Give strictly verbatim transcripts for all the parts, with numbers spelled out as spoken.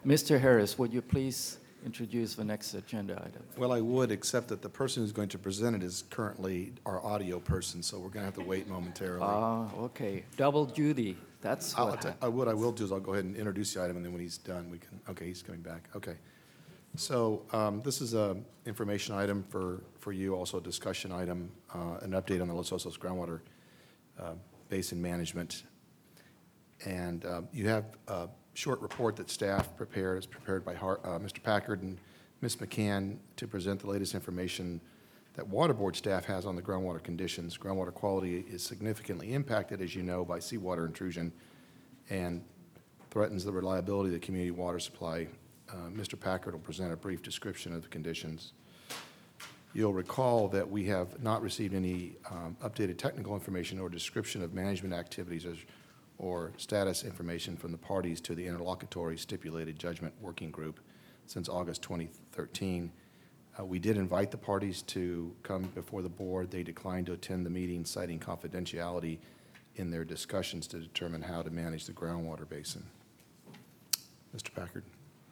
Mister Harris, would you please introduce the next agenda item? Well, I would, except that the person who's going to present it is currently our audio person, so we're going to have to wait momentarily. Ah, okay. Double duty. That's I'll- what I'll ta- happened. uh, What I will do is I'll go ahead and introduce the item, and then when he's done, we can, okay, he's coming back, okay. So um, this is a information item for, for you, also a discussion item, uh, an update on the Los Osos groundwater uh, basin management. And uh, you have a short report that staff prepared, it's prepared by Har- uh, Mister Packard and Miz McCann to present the latest information that Water Board staff has on the groundwater conditions. Groundwater quality is significantly impacted, as you know, by seawater intrusion and threatens the reliability of the community water supply. Uh, Mister Packard will present a brief description of the conditions. You'll recall that we have not received any um, updated technical information or description of management activities as, or status information from the parties to the interlocutory stipulated judgment working group since August twenty thirteen. Uh, we did invite the parties to come before the board. They declined to attend the meeting, citing confidentiality in their discussions to determine how to manage the groundwater basin. Mister Packard.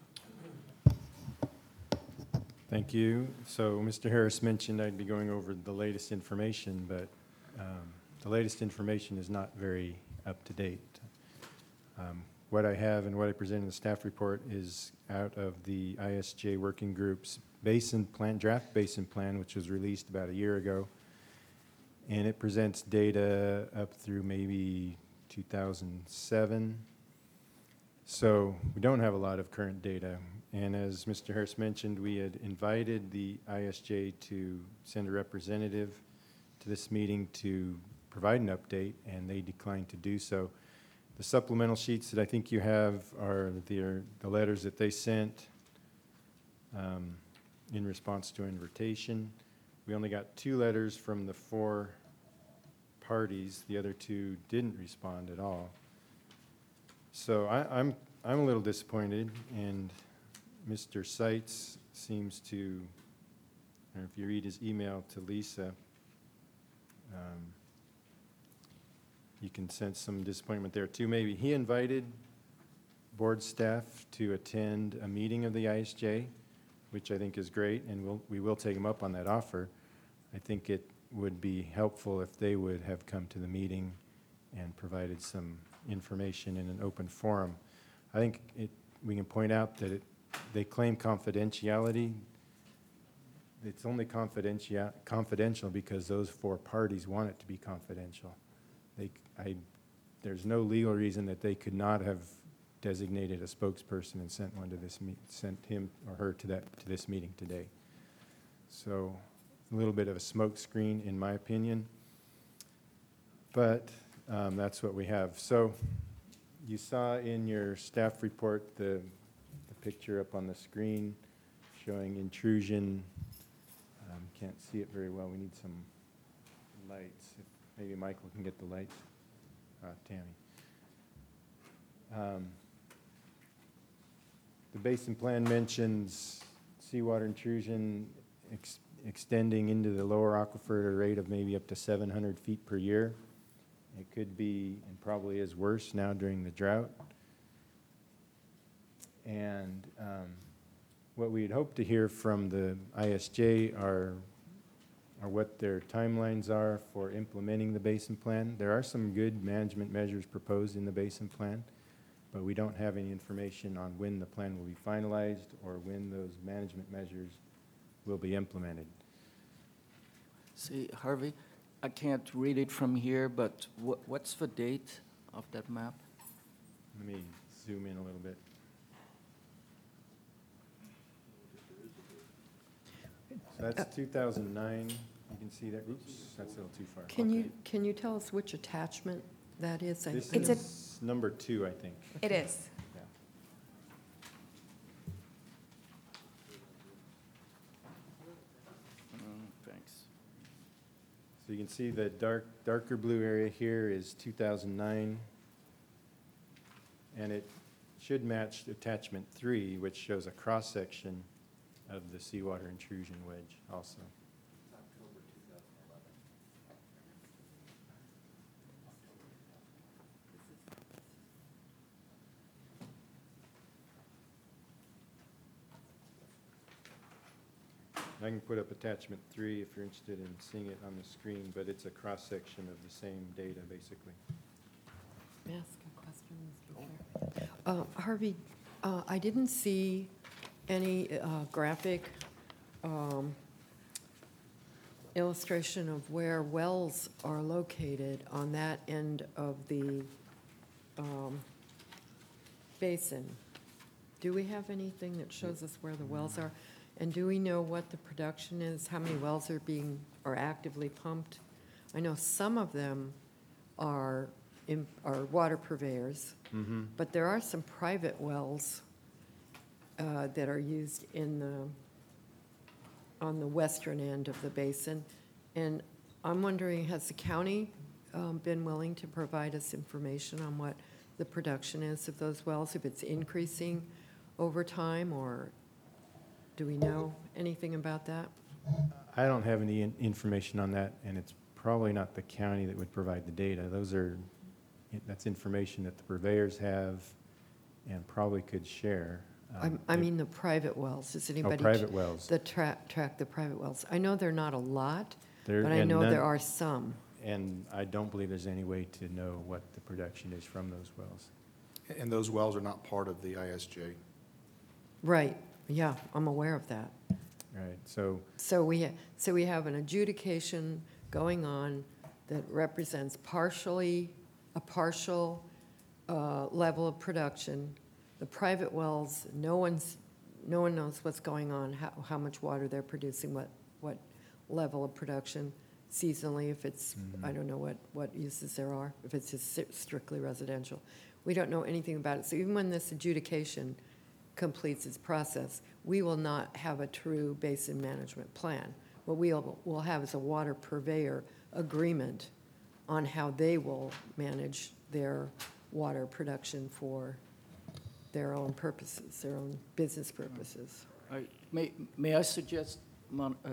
Thank you. So Mister Harris mentioned I'd be going over the latest information, but um, the latest information is not very up to date. Um, what I have and what I present in the staff report is out of the I S J working group's basin plan, draft basin plan, which was released about a year ago. And it presents data up through maybe two thousand seven. So we don't have a lot of current data. And as Mister Harris mentioned, we had invited the I S J to send a representative to this meeting to provide an update, and they declined to do so. The supplemental sheets that I think you have are the, the letters that they sent um, in response to an invitation. We only got two letters from the four parties. The other two didn't respond at all. So I, I'm, I'm a little disappointed, and Mister Seitz seems to, or if you read his email to Lisa, um, you can sense some disappointment there too. Maybe he invited board staff to attend a meeting of the I S J, which I think is great, and we'll, we will take him up on that offer. I think it would be helpful if they would have come to the meeting and provided some information in an open forum. I think it, we can point out that it, they claim confidentiality. It's only confidential, confidential because those four parties want it to be confidential. They, I, there's no legal reason that they could not have designated a spokesperson and sent one to this meet, sent him or her to that to this meeting today. So a little bit of a smoke screen, in my opinion, but um, that's what we have. So you saw in your staff report the, the picture up on the screen showing intrusion. Um, can't see it very well. We need some lights. If maybe Michael can get the lights. Uh, Tammy. Um, the basin plan mentions seawater intrusion ex extending into the lower aquifer at a rate of maybe up to seven hundred feet per year. It could be, and probably is worse now during the drought. And um, what we'd hope to hear from the I S J are, are what their timelines are for implementing the basin plan. There are some good management measures proposed in the basin plan, but we don't have any information on when the plan will be finalized or when those management measures will be implemented. See, Harvey, I can't read it from here, but what, what's the date of that map? Let me zoom in a little bit. So that's two thousand nine. You can see that. Oops, that's a little too far. Can Okay. you, can you tell us which attachment that is? I- This It's a- is number two, I think. It is. Yeah. Mm, thanks. So you can see the dark, darker blue area here is two thousand nine. And it should match attachment three, which shows a cross-section of the seawater intrusion wedge also. I can put up attachment three if you're interested in seeing it on the screen, but it's a cross-section of the same data, basically. May I ask a question, Mister Chair? Uh, Harvey, uh, I didn't see any uh, graphic um, illustration of where wells are located on that end of the um, basin. Do we have anything that shows us where the wells are? And do we know what the production is? How many wells are being, are actively pumped? I know some of them are, in- are water purveyors, Mm-hmm. but there are some private wells uh, that are used in the, on the western end of the basin. And I'm wondering, has the county um, been willing to provide us information on what the production is of those wells, if it's increasing over time, or do we know anything about that? I don't have any in- information on that, and it's probably not the county that would provide the data. Those are, that's information that the purveyors have and probably could share. Um, I'm- I if- mean, the private wells, does Oh, anybody? private wells. That track, track the private wells. I know they're not a lot, There- but I and know none- there are some. And I don't believe there's any way to know what the production is from those wells. And those wells are not part of the I S J. Right, yeah, I'm aware of that. Right, so, So we, ha- so we have an adjudication going on that represents partially, a partial uh, level of production. The private wells, no one's, no one knows what's going on, how, how much water they're producing, what, what level of production seasonally, if it's, Mhm. I don't know what, what uses there are, if it's just si- strictly residential. We don't know anything about it. So even when this adjudication completes its process, we will not have a true basin management plan. What we'll, we'll have is a water purveyor agreement on how they will manage their water production for their own purposes, their own business purposes. I- May may I suggest, Mon- uh,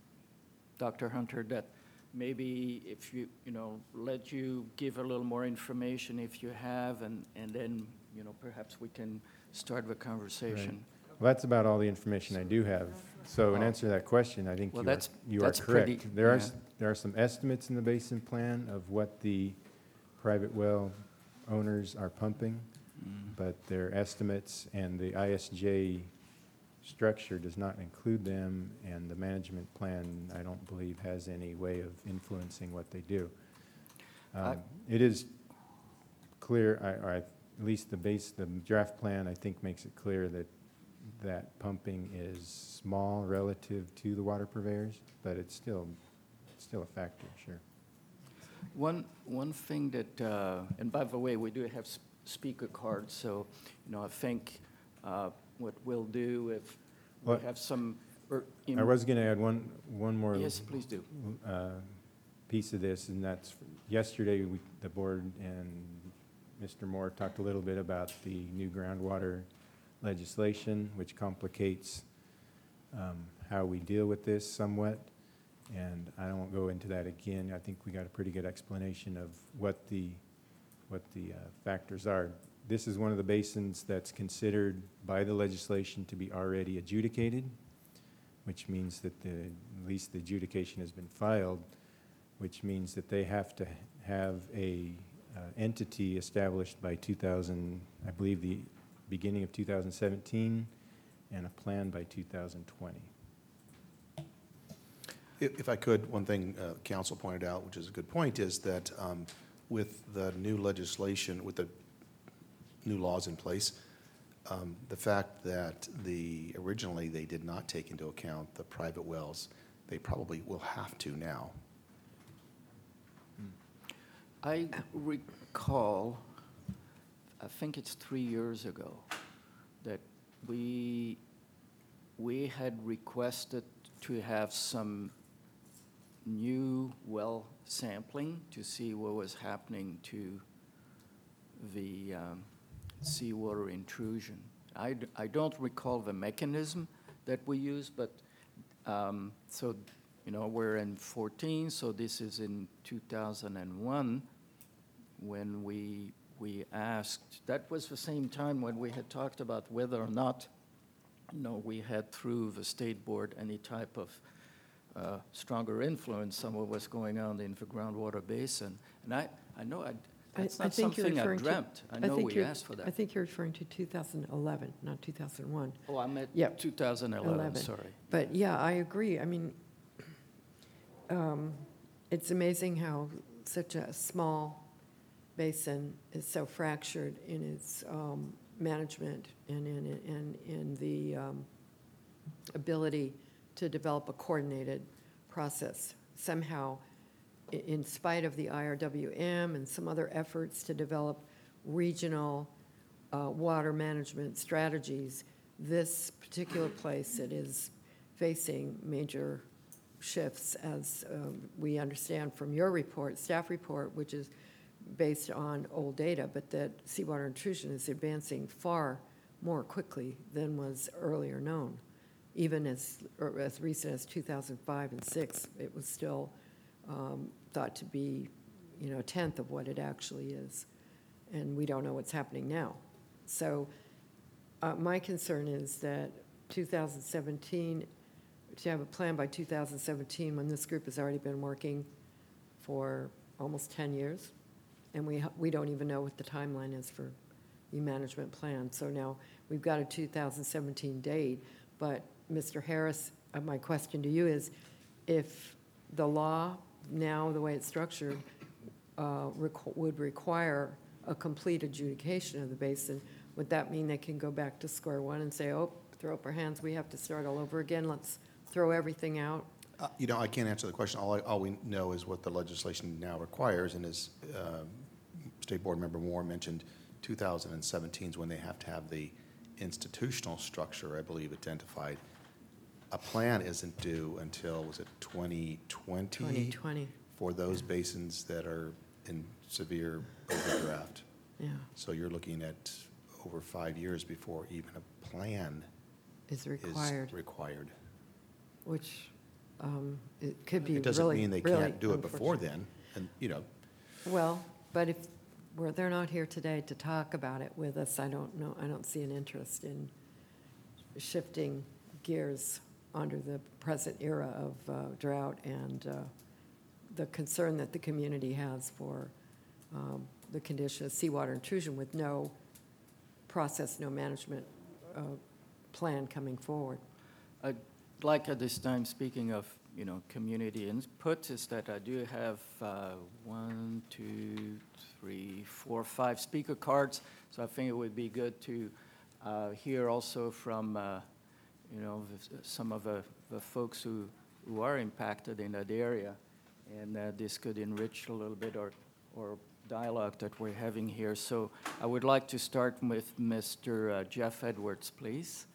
Doctor Hunter, that maybe if you, you know, let you give a little more information if you have, and and then, you know, perhaps we can start the conversation. well, that's about all the information I do have. So in Oh. answer to that question, I think Well, you are, that's- you are that's pretty- correct. There are, yeah. s- there are some estimates in the basin plan of what the private well owners are pumping, Mm. but their estimates and the I S J structure does not include them, and the management plan, I don't believe, has any way of influencing what they do. I- Um, It is clear, I- or I- at least the base, the draft plan, I think, makes it clear that that pumping is small relative to the water purveyors, but it's still, it's still a factor, sure. One, one thing that, uh, and by the way, we do have s- speaker cards, so, you know, I think uh, what we'll do if we Well, have some. er, in- I was going to add one, one more. Yes, please do. uh, piece of this, and that's, yesterday, we, the board and Mister Moore talked a little bit about the new groundwater legislation, which complicates um, how we deal with this somewhat, and I won't go into that again. I think we got a pretty good explanation of what the, what the uh, factors are. This is one of the basins that's considered by the legislation to be already adjudicated, which means that the, at least the adjudication has been filed, which means that they have to have a uh, entity established by two thousand, I believe the beginning of two thousand seventeen, and a plan by two thousand twenty. If if I could, one thing uh, council pointed out, which is a good point, is that um, with the new legislation, with the new laws in place, um, the fact that the, originally they did not take into account the private wells, they probably will have to now. I recall, I think it's three years ago, that we, we had requested to have some new well sampling to see what was happening to the um, seawater intrusion. I, d- I don't recall the mechanism that we used, but, um, so, you know, we're in fourteen, so this is in two thousand one when we, we asked, that was the same time when we had talked about whether or not you know, we had through the state board any type of uh, stronger influence on what was going on in the groundwater basin. And I, I know I, I- that's I not think you're something I referring to- dreamt. I know think we you're- asked for I that. think you're referring to two thousand eleven, not two thousand one. Oh, I meant Yep. two thousand eleven, eleven. sorry. But yeah, I agree. I mean, um, it's amazing how such a small basin is so fractured in its um, management and in, in, in the um, ability to develop a coordinated process. Somehow, i- in spite of the I R W M and some other efforts to develop regional uh, water management strategies, this particular place that is facing major shifts, as um, we understand from your report, staff report, which is based on old data, but that seawater intrusion is advancing far more quickly than was earlier known. Even as, or as recent as two thousand five and six, it was still um, thought to be, you know, a tenth of what it actually is. And we don't know what's happening now. So uh, my concern is that two thousand seventeen, to have a plan by two thousand seventeen, when this group has already been working for almost ten years, and we, we don't even know what the timeline is for the management plan. So now we've got a two thousand seventeen date, but Mister Harris, uh, my question to you is, if the law, now the way it's structured, uh, requ- would require a complete adjudication of the basin, would that mean they can go back to square one and say, oh, throw up our hands, we have to start all over again, let's throw everything out? Uh, You know, I can't answer the question. All, I- all we know is what the legislation now requires, and as um, State Board Member Moore mentioned, two thousand seventeen is when they have to have the institutional structure, I believe, identified. A plan isn't due until, was it twenty twenty? twenty twenty, For those basins that are in severe overdraft. yeah, So you're looking at over five years before even a plan is is required, required. which um, it could be really, It doesn't mean they really can't do it before unfortunate. then, and, you know, Well, but if, well, they're not here today to talk about it with us, I don't know, I don't see an interest in shifting gears under the present era of uh, drought and uh, the concern that the community has for um, the condition of seawater intrusion with no process, no management uh, plan coming forward. I'd like at this time, speaking of, you know, community input, is that I do have uh, one, two, three, four, five speaker cards. So I think it would be good to uh, hear also from, uh, you know, the- some of the, the folks who, who are impacted in that area. And uh, this could enrich a little bit our, our dialogue that we're having here. So I would like to start with Mister uh, Jeff Edwards, please.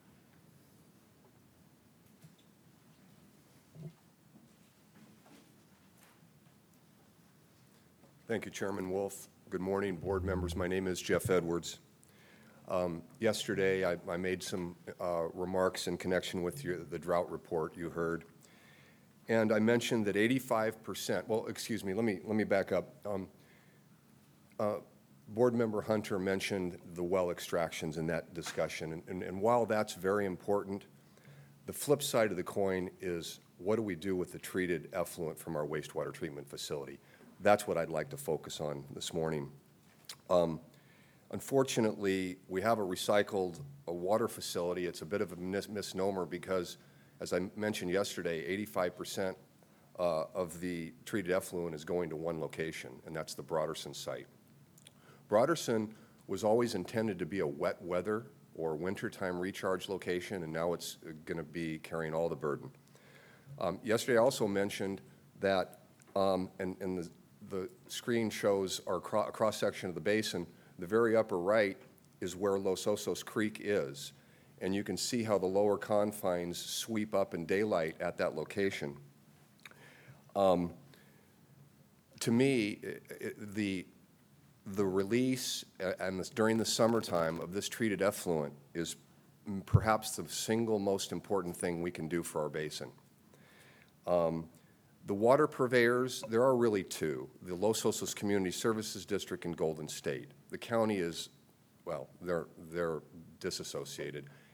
Thank you, Chairman Wolf. Good morning, board members. My name is Jeff Edwards. Um, Yesterday, I, I made some uh, remarks in connection with your, the drought report you heard. And I mentioned that eighty-five percent, well, excuse me, let me, let me back up. Um, uh, Board Member Hunter mentioned the well extractions in that discussion. And, and, and while that's very important, the flip side of the coin is what do we do with the treated effluent from our wastewater treatment facility? That's what I'd like to focus on this morning. Um, unfortunately, we have a recycled a water facility. It's a bit of a mis- misnomer because, as I mentioned yesterday, eighty-five percent uh, of the treated effluent is going to one location, and that's the Broderson site. Broderson was always intended to be a wet weather or wintertime recharge location, and now it's going to be carrying all the burden. Um, yesterday, I also mentioned that, um, and, and the, the screen shows our cro- cross-section of the basin. The very upper right is where Los Osos Creek is, and you can see how the lower confines sweep up in daylight at that location. Um, to me, it, it, the the release uh, and this, during the summertime of this treated effluent is mm, perhaps the single most important thing we can do for our basin. Um, the water purveyors, there are really two, the Los Osos Community Services District and Golden State. The county is, well, they're, they're disassociated.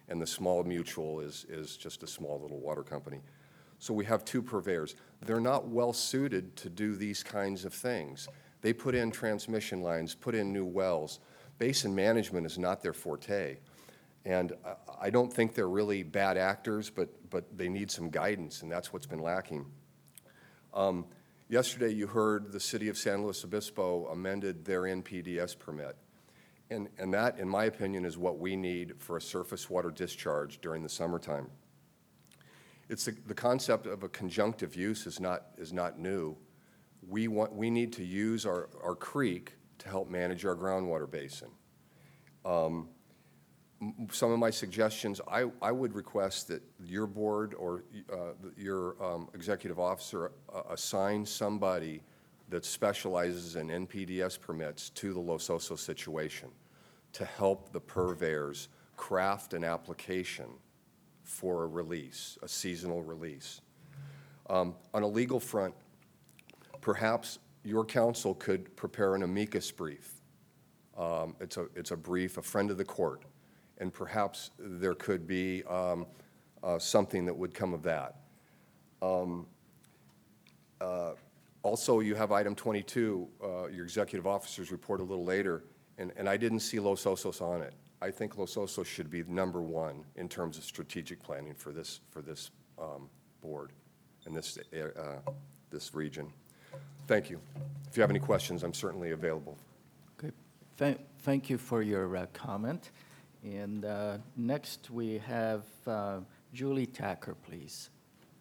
and the small mutual is, is just a small little water company. So we have two purveyors. They're not well-suited to do these kinds of things. They put in transmission lines, put in new wells. Basin management is not their forte. And I- I don't think they're really bad actors, but, but they need some guidance, and that's what's been lacking. Um, yesterday, you heard the city of San Luis Obispo amended their N P D S permit. And, and that, in my opinion, is what we need for a surface water discharge during the summertime. It's the, the concept of a conjunctive use is not, is not new. We want, we need to use our, our creek to help manage our groundwater basin. Um, m- some of my suggestions, I, I would request that your board or uh, your um, executive officer uh, assign somebody that specializes in N P D S permits to the Los Osos situation to help the purveyors craft an application for a release, a seasonal release. Um, on a legal front, perhaps your counsel could prepare an amicus brief. Um, it's a, it's a brief, a friend of the court, and perhaps there could be um, uh, something that would come of that. Um, uh, Also, you have item twenty-two, uh, your executive officers report a little later, and, and I didn't see Los Osos on it. I think Los Osos should be number one in terms of strategic planning for this, for this um, board and this, uh, this region. Thank you. If you have any questions, I'm certainly available. Okay, Thank, thank you for your uh, comment. And uh, next, we have uh, Julie Tacker, please.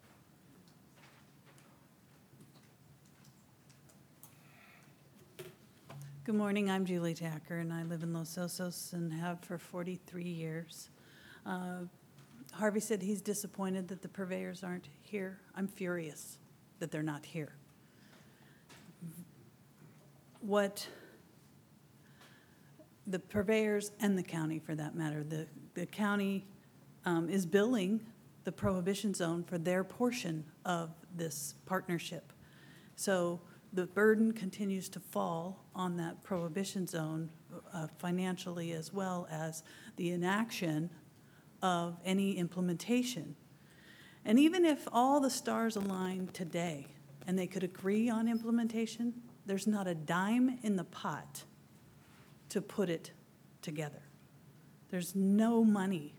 Good morning, I'm Julie Tacker, and I live in Los Osos and have for forty-three years. Uh, Harvey said he's disappointed that the purveyors aren't here. I'm furious that they're not here. What the purveyors and the county, for that matter, the, the county um, is billing the prohibition zone for their portion of this partnership. So the burden continues to fall on that prohibition zone uh, financially, as well as the inaction of any implementation. And even if all the stars align today and they could agree on implementation, there's not a dime in the pot to put it together. There's no money.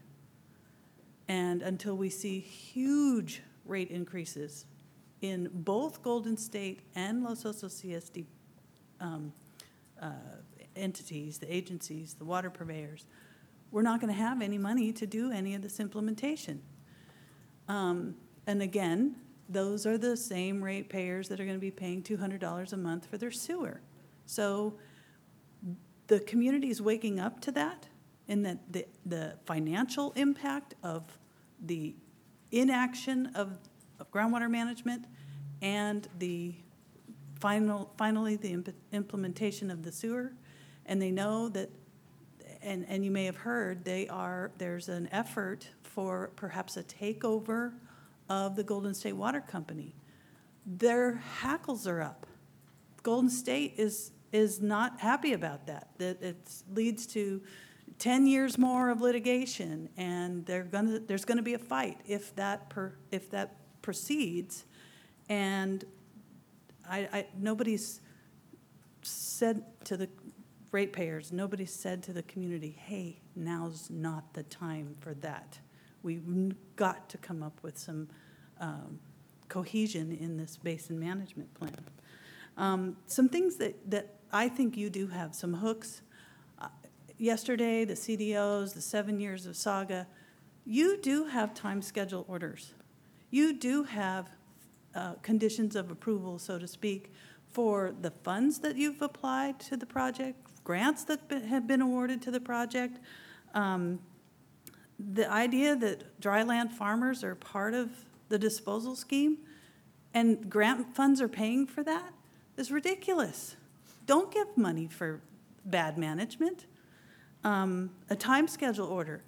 And until we see huge rate increases in both Golden State and Los Osos C S D um, uh, entities, the agencies, the water purveyors, we're not going to have any money to do any of this implementation. Um, and again, those are the same ratepayers that are going to be paying two hundred dollars a month for their sewer. So the community is waking up to that, in that the, the financial impact of the inaction of of groundwater management and the final, finally the imp implementation of the sewer. And they know that, and, and you may have heard, they are, there's an effort for perhaps a takeover of the Golden State Water Company. Their hackles are up. Golden State is, is not happy about that. That it leads to ten years more of litigation, and they're gonna, there's gonna be a fight if that, per, if that proceeds. And I, I, nobody's said to the ratepayers, nobody's said to the community, hey, now's not the time for that. We've got to come up with some um, cohesion in this basin management plan. Um, some things that, that I think you do have, some hooks. Uh, yesterday, the C D Os, the seven years of saga, you do have time schedule orders. You do have uh, conditions of approval, so to speak, for the funds that you've applied to the project, grants that be, have been awarded to the project. Um, the idea that dryland farmers are part of the disposal scheme and grant funds are paying for that is ridiculous. Don't give money for bad management. Um, a time schedule order.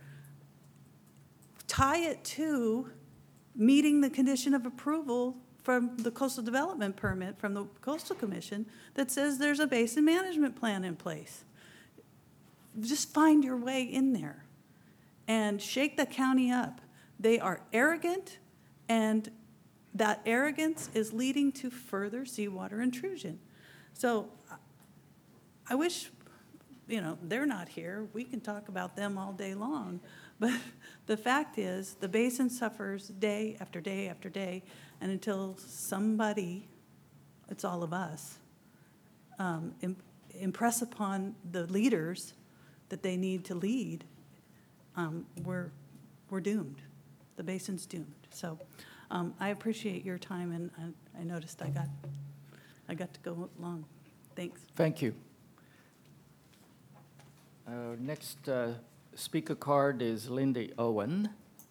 Tie it to meeting the condition of approval from the coastal development permit from the Coastal Commission that says there's a basin management plan in place. Just find your way in there. and shake the county up. They are arrogant, and that arrogance is leading to further seawater intrusion. So I wish, you know, they're not here. We can talk about them all day long. But the fact is, the basin suffers day after day after day, and until somebody, it's all of us, um, im- impress upon the leaders that they need to lead, um, we're, we're doomed. The basin's doomed. So um, I appreciate your time, and I, I noticed I got, I got to go long. Thanks. Thank you. Uh, Next uh, speaker card is Lindy Owen.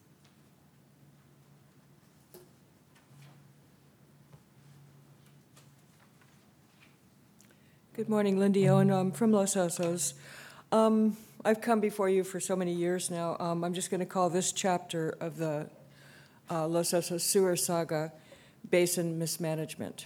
Good morning, Lindy Owen. I'm from Los Osos. Um, I've come before you for so many years now. Um, I'm just going to call this chapter of the uh, Los Osos sewer saga basin mismanagement.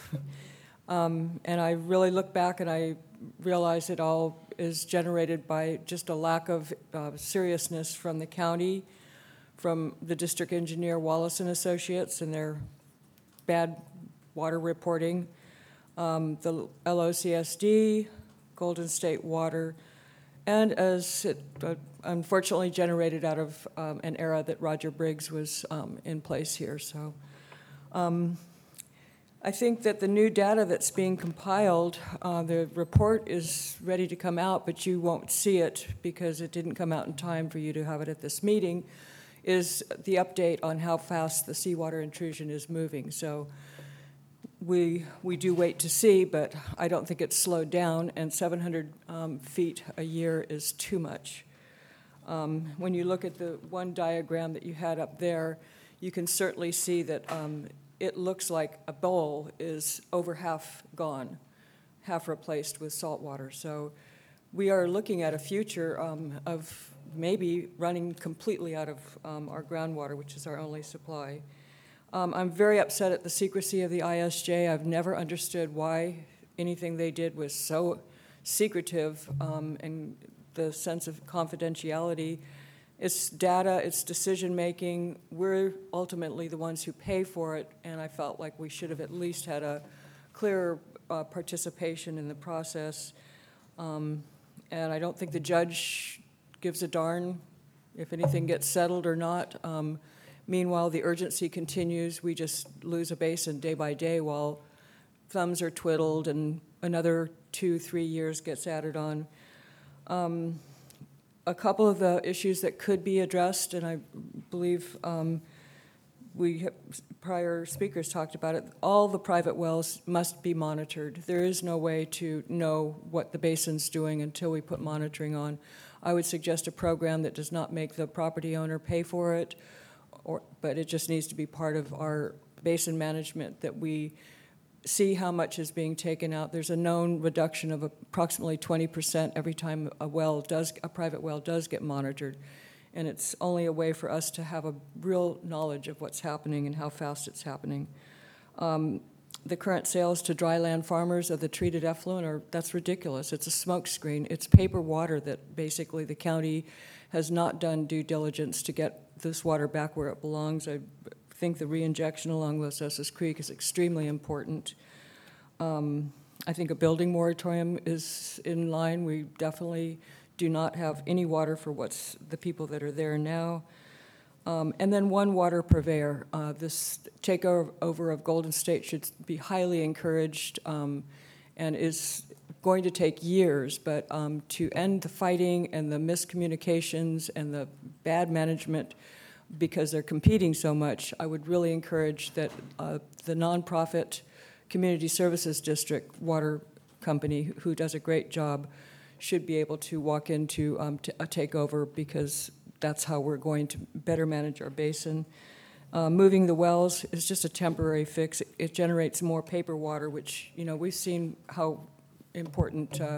um, and I really look back and I realize it all is generated by just a lack of uh, seriousness from the county, from the district engineer Wallace and Associates and their bad water reporting, um, the L O C S D, Golden State Water, and as it uh, unfortunately generated out of um, an era that Roger Briggs was um, in place here. So um, I think that the new data that's being compiled, uh, the report is ready to come out, but you won't see it because it didn't come out in time for you to have it at this meeting, is the update on how fast the seawater intrusion is moving. So we we do wait to see, but I don't think it's slowed down, and seven hundred um, feet a year is too much. Um, when you look at the one diagram that you had up there, you can certainly see that um, it looks like a bowl is over half gone, half replaced with salt water. So we are looking at a future um, of maybe running completely out of um, our groundwater, which is our only supply. Um, I'm very upset at the secrecy of the I S J. I've never understood why anything they did was so secretive, um, and the sense of confidentiality. It's data, it's decision-making. We're ultimately the ones who pay for it, and I felt like we should have at least had a clearer uh, participation in the process. Um, and I don't think the judge gives a darn if anything gets settled or not. Um, meanwhile, the urgency continues. We just lose a basin day by day while thumbs are twiddled and another two, three years gets added on. Um, a couple of the issues that could be addressed, and I believe um, we prior speakers talked about it, all the private wells must be monitored. There is no way to know what the basin's doing until we put monitoring on. I would suggest a program that does not make the property owner pay for it, or, but it just needs to be part of our basin management, that we see how much is being taken out. There's a known reduction of approximately twenty percent every time a well does, a private well does get monitored. And it's only a way for us to have a real knowledge of what's happening and how fast it's happening. Um, the current sales to dryland farmers of the treated effluent are, that's ridiculous. It's a smokescreen. It's paper water that basically the county has not done due diligence to get this water back where it belongs. I think the reinjection along Los Osos Creek is extremely important. Um, I think a building moratorium is in line. We definitely do not have any water for what's the people that are there now. Um, and then one water purveyor. Uh, this takeover of Golden State should be highly encouraged um, and is going to take years, but um, to end the fighting and the miscommunications and the bad management because they're competing so much, I would really encourage that uh, the nonprofit Community Services District Water Company, who does a great job, should be able to walk into um, t- a takeover, because that's how we're going to better manage our basin. Uh, moving the wells is just a temporary fix. It, it generates more paper water, which, you know, we've seen how important uh,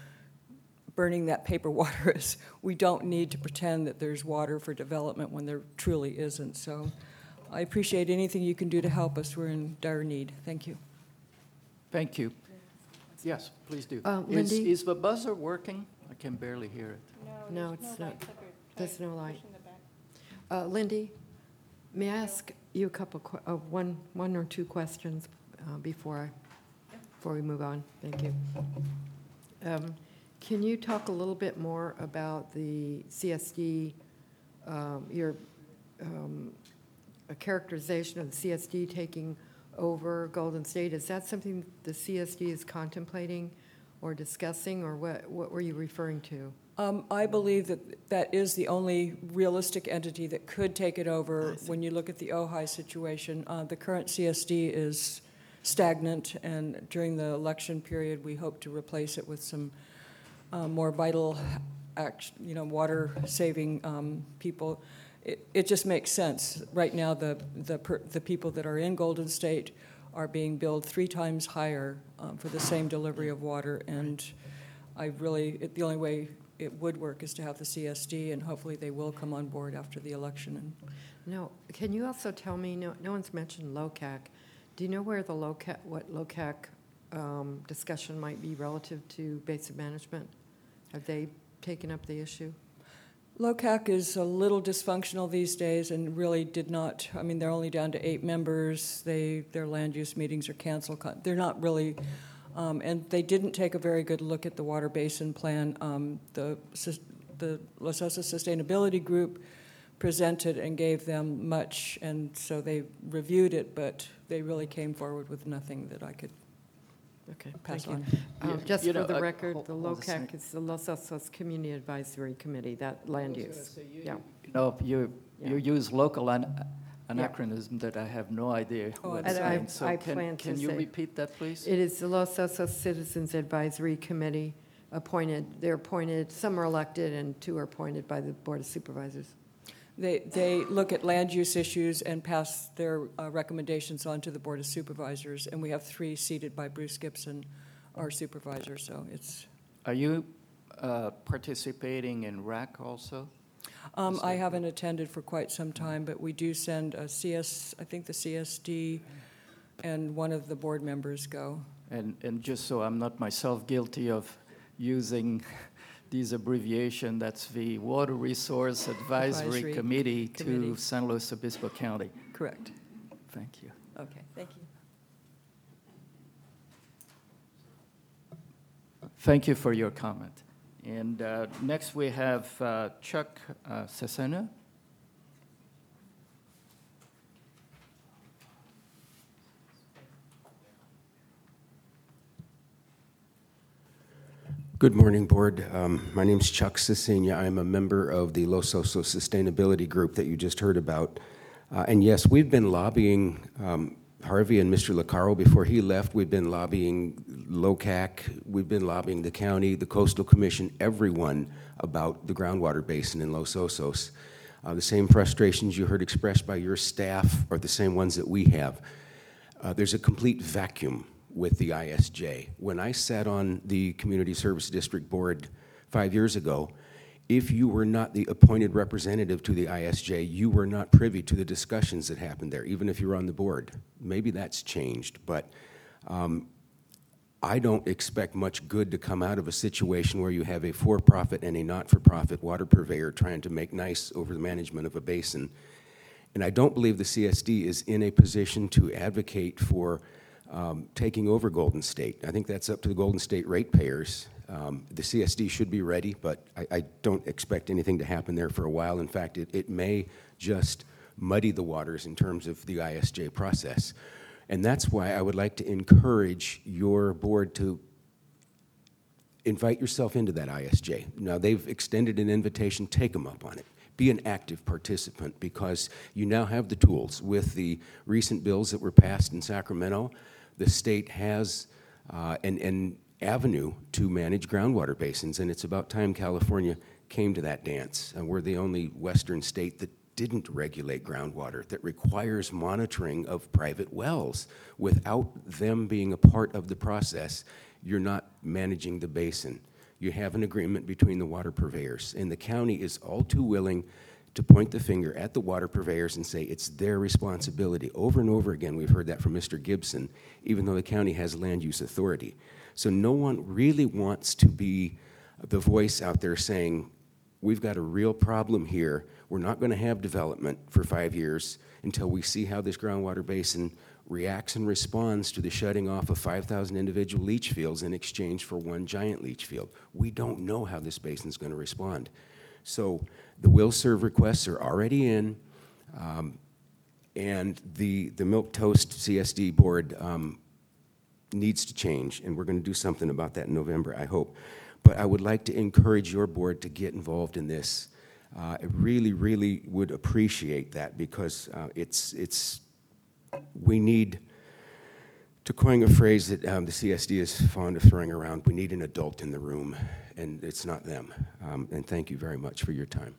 burning that paper water is. We don't need to pretend that there's water for development when there truly isn't. So I appreciate anything you can do to help us. We're in dire need. Thank you. Thank you. Yes, please do. Uh, Is, Lindy? is the buzzer working? I can barely hear it. No, it's not. There's no light. Uh, Lindy, may I ask you a couple, que- uh, one, one or two questions uh, before I, before we move on? Thank you. Um, Can you talk a little bit more about the C S D, um, your um, a characterization of the C S D taking over Golden State? Is that something the C S D is contemplating or discussing, or what, what were you referring to? Um, I believe that that is the only realistic entity that could take it over when you look at the Ojai situation. Uh, The current C S D is stagnant, and during the election period, we hope to replace it with some uh, more vital, act, you know, water-saving um, people. It, it just makes sense. Right now, the, the, per, the people that are in Golden State are being billed three times higher um, for the same delivery of water, and I really, it, the only way it would work is to have the C S D, and hopefully they will come on board after the election. And No, can you also tell me, no, no one's mentioned LOCAC. Do you know where the LOCAC, what LOCAC um, discussion might be relative to basin management? Have they taken up the issue? LOCAC is a little dysfunctional these days and really did not, I mean, they're only down to eight members. They, their land use meetings are canceled. They're not really, um, and they didn't take a very good look at the water basin plan. Um, the, the Los Osos Sustainability Group presented and gave them much, and so they reviewed it, but they really came forward with nothing that I could Okay, pass thank on. you. Um, Yeah, Just you for know, the uh, record, hold- the hold a LOCAC second. is the Los Osos Community Advisory Committee, that land use. Yeah. No, you, you Yeah. use local an- Yeah. anachronism that I have no idea Oh, what I'm it's sorry. saying. So I can- plan to Can you say- repeat that, please? It is the Los Osos Citizens Advisory Committee appointed, they're appointed, some are elected and two are appointed by the Board of Supervisors. They, they look at land use issues and pass their uh, recommendations on to the Board of Supervisors, and we have three seated by Bruce Gibson, our supervisor, so it's, Are you uh, participating in R A C also? um, I haven't attended for quite some time, but we do send a C S, I think the C S D and one of the board members go. And, and just so I'm not myself guilty of using these abbreviation, that's the Water Resource Advisory Advisory Committee Committee. to San Luis Obispo County. Correct. Thank you. Okay, thank you. Thank you for your comment. And uh, next we have uh, Chuck uh, Cesena. Good morning, Board. Um, My name's Chuck Cicigna. I'm a member of the Los Osos Sustainability Group that you just heard about. Uh, And yes, we've been lobbying um, Harvey and Mister Lecaro before he left. We've been lobbying LOCAC. We've been lobbying the county, the Coastal Commission, everyone about the groundwater basin in Los Osos. Uh, The same frustrations you heard expressed by your staff are the same ones that we have. Uh, There's a complete vacuum with the I S J. When I sat on the Community Service District Board five years ago, if you were not the appointed representative to the I S J, you were not privy to the discussions that happened there, even if you were on the board. Maybe that's changed, but um, I don't expect much good to come out of a situation where you have a for-profit and a not-for-profit water purveyor trying to make nice over the management of a basin. And I don't believe the C S D is in a position to advocate for um, taking over Golden State. I think that's up to the Golden State ratepayers. Um, the C S D should be ready, but I, I don't expect anything to happen there for a while. In fact, it, it may just muddy the waters in terms of the I S J process. And that's why I would like to encourage your board to invite yourself into that I S J. Now, they've extended an invitation, take them up on it. Be an active participant, because you now have the tools. With the recent bills that were passed in Sacramento, the state has uh, an, an avenue to manage groundwater basins, and it's about time California came to that dance. And we're the only Western state that didn't regulate groundwater, that requires monitoring of private wells. Without them being a part of the process, you're not managing the basin. You have an agreement between the water purveyors, and the county is all too willing to point the finger at the water purveyors and say it's their responsibility. Over and over again, we've heard that from Mister Gibson, even though the county has land use authority. So no one really wants to be the voice out there saying, we've got a real problem here. We're not going to have development for five years until we see how this groundwater basin reacts and responds to the shutting off of five thousand individual leach fields in exchange for one giant leach field. We don't know how this basin's going to respond. So the will serve requests are already in, um, and the, the Milk Toast C S D board um, needs to change, and we're going to do something about that in November, I hope. But I would like to encourage your board to get involved in this. Uh, I really, really would appreciate that, because uh, it's, it's, we need, to coin a phrase that um, the C S D is fond of throwing around, we need an adult in the room, and it's not them. Um, and thank you very much for your time.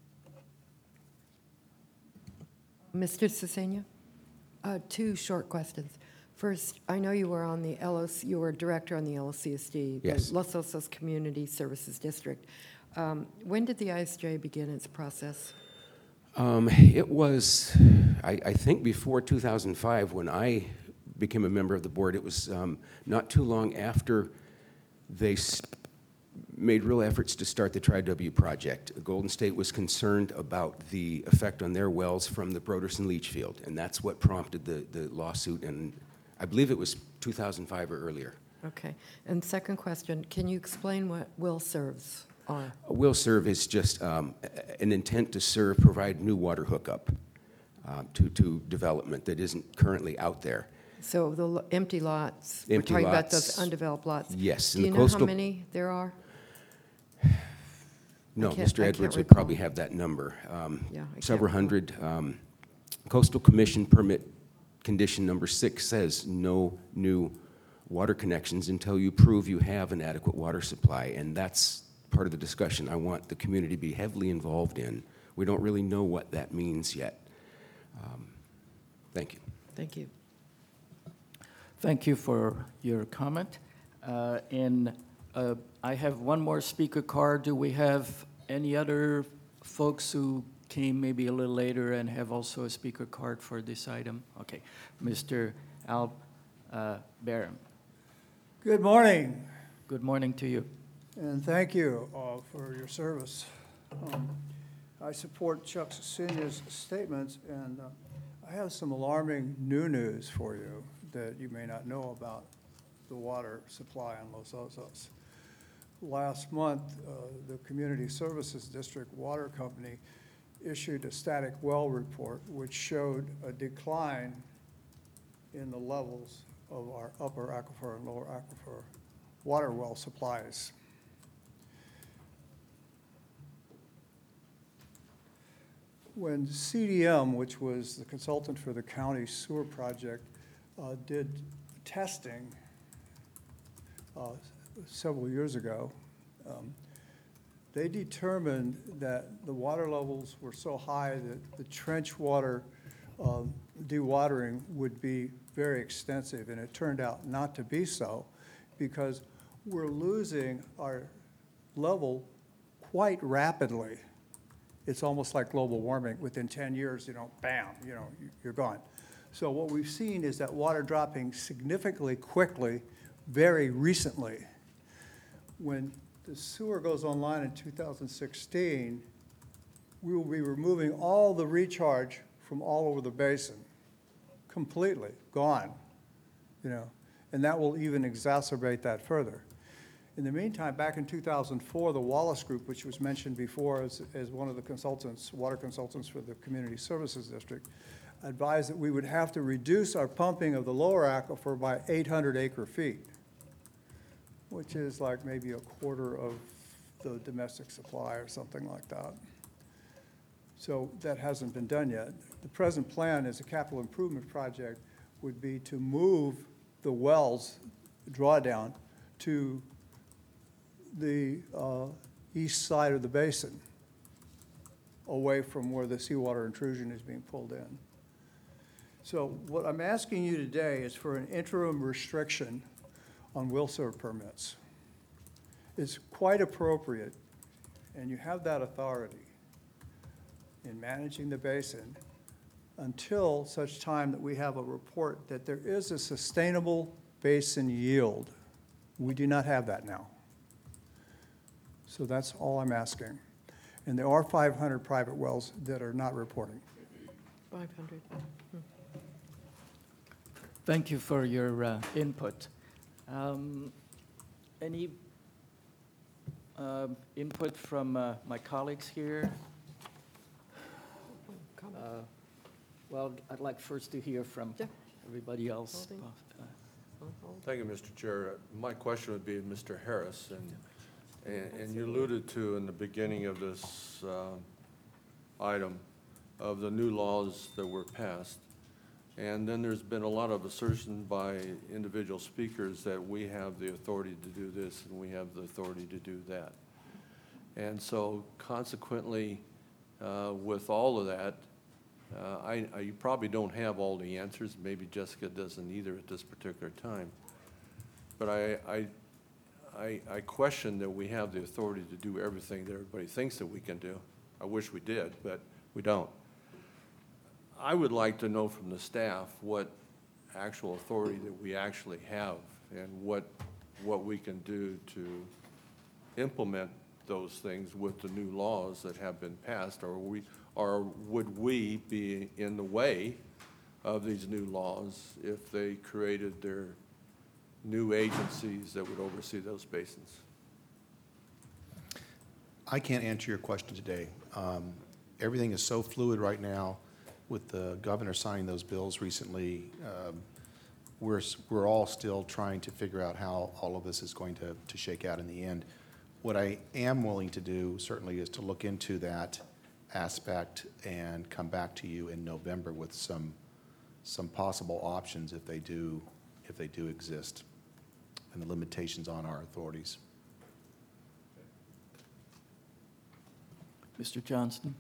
Mister Cesenia? Uh, two short questions. First, I know you were on the L O C, you were director on the L O C S D, Yes. the Los Osos Community Services District. Um, when did the I S J begin its process? Um, it was, I, I think before two thousand five, when I became a member of the board. It was um, not too long after they s- made real efforts to start the Tri-W project. Golden State was concerned about the effect on their wells from the Broderson leach field, and that's what prompted the, the lawsuit, and I believe it was two thousand five or earlier. Okay. And second question, can you explain what will serves are? Will serve is just um, a- an intent to serve, provide new water hookup uh, to, to development that isn't currently out there. So the lo- empty lots, we're Empty talking about lots. those undeveloped lots. Yes, Do and you the know how coastal- many there are? No, can't- Mister I can't Edwards would recall. probably have that number. Um, Yeah, I can't Several recall. hundred. um, Coastal Commission permit condition number six says no new water connections until you prove you have an adequate water supply, and that's part of the discussion I want the community to be heavily involved in. We don't really know what that means yet. Um, Thank you. Thank you. Thank you for your comment. Uh, And uh, I have one more speaker card. Do we have any other folks who came maybe a little later and have also a speaker card for this item? Okay. Mister Al uh, Barron, Good morning, good morning to you. and thank you uh, for your service. Um, I support Chuck Senior's statements, and uh, I have some alarming new news for you that you may not know about the water supply in Los Osos. Last month, uh, the Community Services District Water Company issued a static well report which showed a decline in the levels of our upper aquifer and lower aquifer water well supplies. When C D M, which was the consultant for the county sewer project, uh, did testing uh, several years ago, um, they determined that the water levels were so high that the trench water um, dewatering would be very extensive, and it turned out not to be so, because we're losing our level quite rapidly. It's almost like global warming. Within ten years, you know, bam, you know, you're gone. So what we've seen is that water dropping significantly quickly, very recently. When the sewer goes online in two thousand sixteen, we will be removing all the recharge from all over the basin, completely gone, you know, and that will even exacerbate that further. In the meantime, back in two thousand four, the Wallace Group, which was mentioned before as, as one of the consultants, water consultants for the Community Services District, advised that we would have to reduce our pumping of the lower aquifer by eight hundred acre feet, which is like maybe a quarter of the domestic supply or something like that. So that hasn't been done yet. The present plan as a capital improvement project would be to move the wells drawdown to the uh, east side of the basin, away from where the seawater intrusion is being pulled in. So what I'm asking you today is for an interim restriction on will serve permits. It's quite appropriate, and you have that authority in managing the basin until such time that we have a report that there is a sustainable basin yield. We do not have that now. So that's all I'm asking. And there are five hundred private wells that are not reporting. five hundred. Thank you for your uh, input. Um, Any um, input from uh, my colleagues here? Uh, Well, I'd like first to hear from Yeah. everybody else. Holding. Uh, Thank you, Mister Chair. My question would be to Mister Harris, and, and- and you alluded to in the beginning of this uh, item of the new laws that were passed. And then there's been a lot of assertion by individual speakers that we have the authority to do this and we have the authority to do that. And so consequently, uh, with all of that, uh, I, I, you probably don't have all the answers. Maybe Jessica doesn't either at this particular time. But I, I, I, I question that we have the authority to do everything that everybody thinks that we can do. I wish we did, but we don't. I would like to know from the staff what actual authority that we actually have and what, what we can do to implement those things with the new laws that have been passed, or we, or would we be in the way of these new laws if they created their new agencies that would oversee those basins? I can't answer your question today. Um, Everything is so fluid right now with the governor signing those bills recently. Um, We're, s- we're all still trying to figure out how all of this is going to, to shake out in the end. What I am willing to do certainly is to look into that aspect and come back to you in November with some, some possible options if they do, if they do exist, and the limitations on our authorities. Mister Johnston?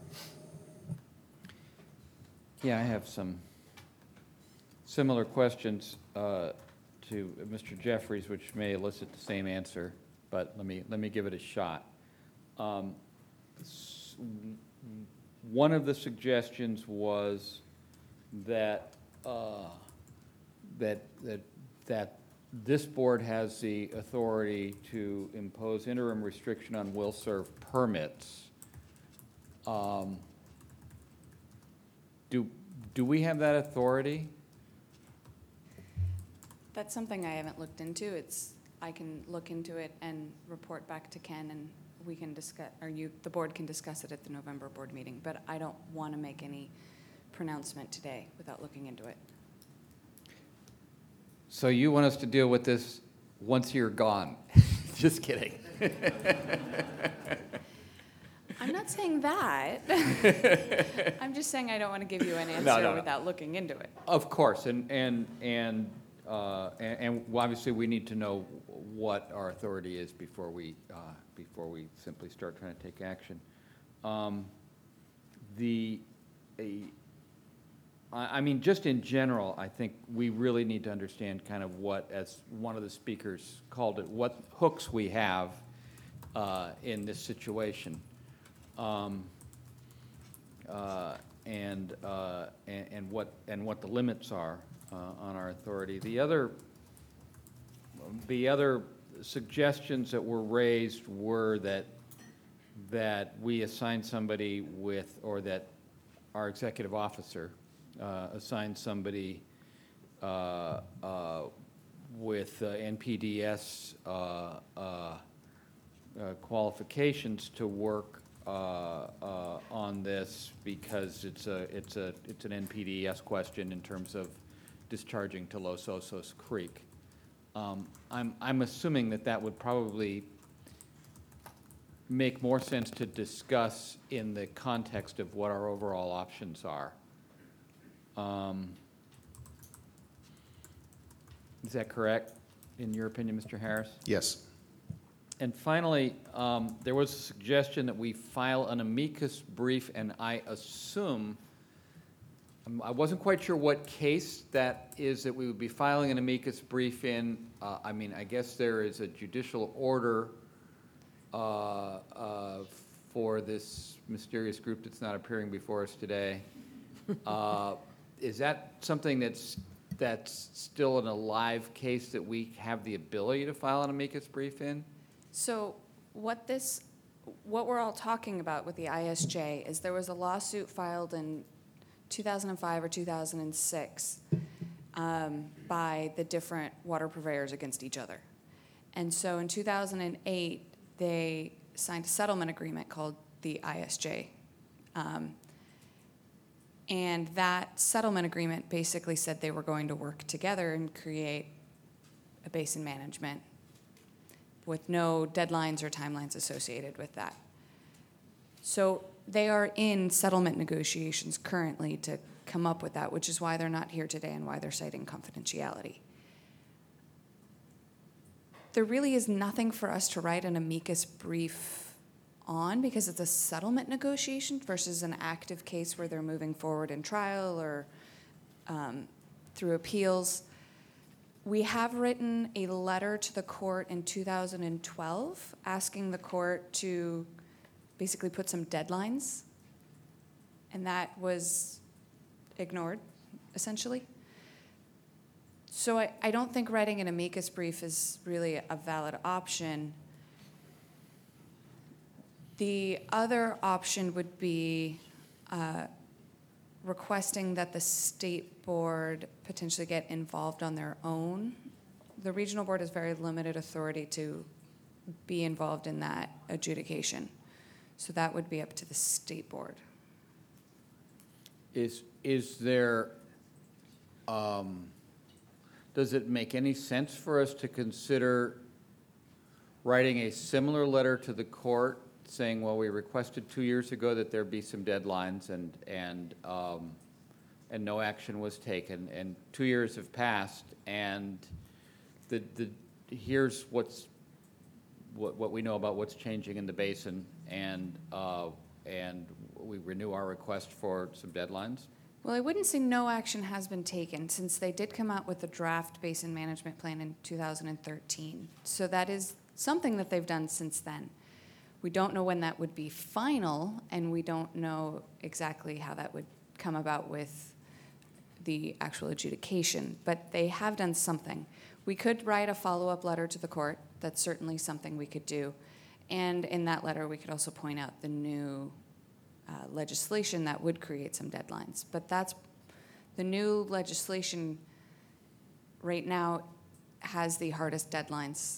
Yeah, I have some similar questions uh, to Mister Jeffries, which may elicit the same answer, but let me, let me give it a shot. Um, s- One of the suggestions was that, uh, that, that, that this board has the authority to impose interim restriction on will-serve permits. Um, Do, do we have that authority? That's something I haven't looked into. It's, I can look into it and report back to Ken, and we can discuss, or you, the board can discuss it at the November board meeting, but I don't want to make any pronouncement today without looking into it. So you want us to deal with this once you're gone? Just kidding. I'm not saying that. I'm just saying I don't want to give you an answer No, no, no. without looking into it. Of course, and, and, and, uh, and, and obviously we need to know what our authority is before we, uh, before we simply start trying to take action. Um, The, a, I, I mean, just in general, I think we really need to understand kind of what, as one of the speakers called it, what hooks we have uh, in this situation. Um, uh, and, uh, and, and what, and what the limits are uh, on our authority. The other, the other suggestions that were raised were that, that we assign somebody with, or that our executive officer uh, assign somebody uh, uh, with uh, N P D S uh, uh, uh, qualifications to work uh, uh, on this, because it's a, it's a, it's an N P D E S question in terms of discharging to Los Osos Creek. Um, I'm, I'm assuming that that would probably make more sense to discuss in the context of what our overall options are. Um, Is that correct, in your opinion, Mister Harris? Yes. And finally, um, there was a suggestion that we file an amicus brief, and I assume, um, I wasn't quite sure what case that is that we would be filing an amicus brief in. Uh, I mean, I guess there is a judicial order uh, uh, for this mysterious group that's not appearing before us today. Uh, Is that something that's, that's still in a live case that we have the ability to file an amicus brief in? So what this what we're all talking about with the I S J is there was a lawsuit filed in two thousand five or two thousand six um, by the different water purveyors against each other. And so in two thousand eight, they signed a settlement agreement called the I S J. Um, and that settlement agreement basically said they were going to work together and create a basin management with no deadlines or timelines associated with that. So they are in settlement negotiations currently to come up with that, which is why they're not here today and why they're citing confidentiality. There really is nothing for us to write an amicus brief on because it's a settlement negotiation versus an active case where they're moving forward in trial or um, through appeals. We have written a letter to the court in two thousand twelve asking the court to basically put some deadlines, and that was ignored, essentially. So I, I don't think writing an amicus brief is really a valid option. The other option would be uh, requesting that the state board potentially get involved on their own. The regional board has very limited authority to be involved in that adjudication. So that would be up to the state board. Is, is there, um, does it make any sense for us to consider writing a similar letter to the court saying, well, we requested two years ago that there be some deadlines and, and, um, and no action was taken, and two years have passed, and the, the, here's what's, what, what we know about what's changing in the basin, and, uh, and we renew our request for some deadlines? Well, I wouldn't say no action has been taken since they did come out with the draft basin management plan in two thousand thirteen. So that is something that they've done since then. We don't know when that would be final, and we don't know exactly how that would come about with the actual adjudication, but they have done something. We could write a follow-up letter to the court. That's certainly something we could do. And in that letter, we could also point out the new uh, legislation that would create some deadlines. But that's, the new legislation right now has the hardest deadlines.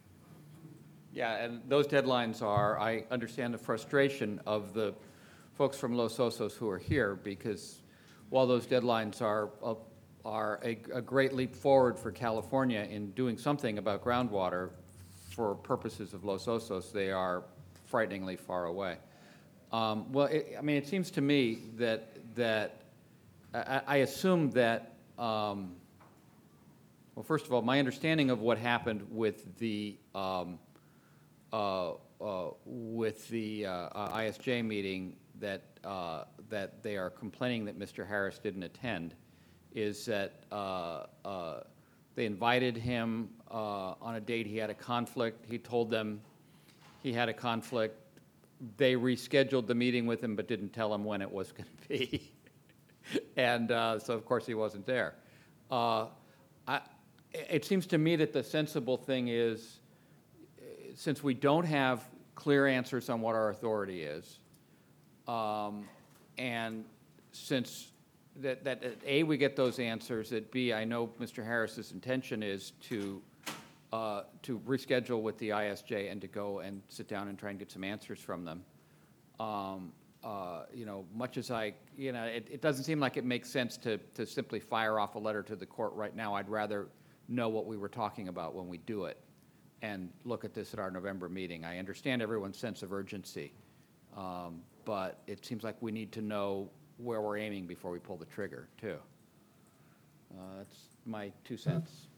Yeah, and those deadlines are, I understand the frustration of the folks from Los Osos who are here, because while those deadlines are, uh, are a, a great leap forward for California in doing something about groundwater for purposes of Los Osos, they are frighteningly far away. Um, well, it, I mean, it seems to me that, that I, I assume that, um, well, first of all, my understanding of what happened with the um, Uh, uh, with the uh, uh, I S J meeting that uh, that they are complaining that Mister Harris didn't attend is that uh, uh, they invited him uh, on a date he had a conflict. He told them he had a conflict. They rescheduled the meeting with him but didn't tell him when it was going to be. And uh, so, of course, he wasn't there. Uh, I, it seems to me that the sensible thing is, since we don't have clear answers on what our authority is, um, and since that, that, that A, we get those answers, that B, I know Mister Harris's intention is to, uh, to reschedule with the I S J and to go and sit down and try and get some answers from them. Um, uh, you know, much as I, you know, it, it doesn't seem like it makes sense to, to simply fire off a letter to the court right now. I'd rather know what we were talking about when we do it and look at this at our November meeting. I understand everyone's sense of urgency, um, but it seems like we need to know where we're aiming before we pull the trigger, too. Uh, that's my two cents.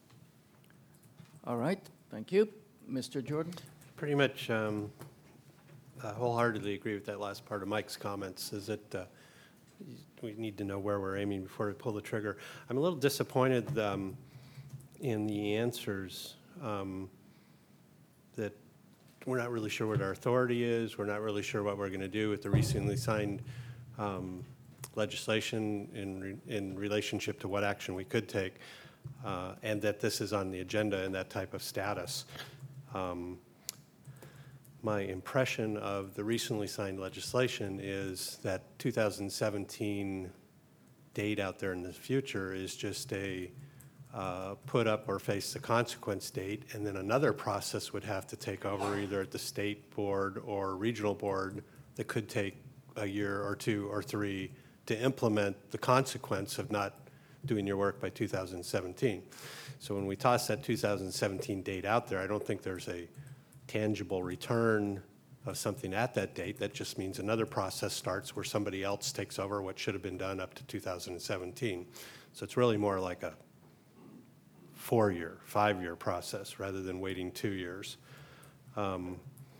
All right, thank you. Mister Jordan? Pretty much um, I wholeheartedly agree with that last part of Mike's comments, is that uh, we need to know where we're aiming before we pull the trigger. I'm a little disappointed um, in the answers. Um, that we're not really sure what our authority is, we're not really sure what we're going to do with the recently signed um, legislation in, re in relationship to what action we could take, uh, and that this is on the agenda in that type of status. Um, my impression of the recently signed legislation is that two thousand seventeen date out there in the future is just a uh, put up or face the consequence date, and then another process would have to take over either at the state board or regional board that could take a year or two or three to implement the consequence of not doing your work by two thousand seventeen. So when we toss that two thousand seventeen date out there, I don't think there's a tangible return of something at that date. That just means another process starts where somebody else takes over what should have been done up to two thousand seventeen. So it's really more like a four-year, five-year process rather than waiting two years. Um,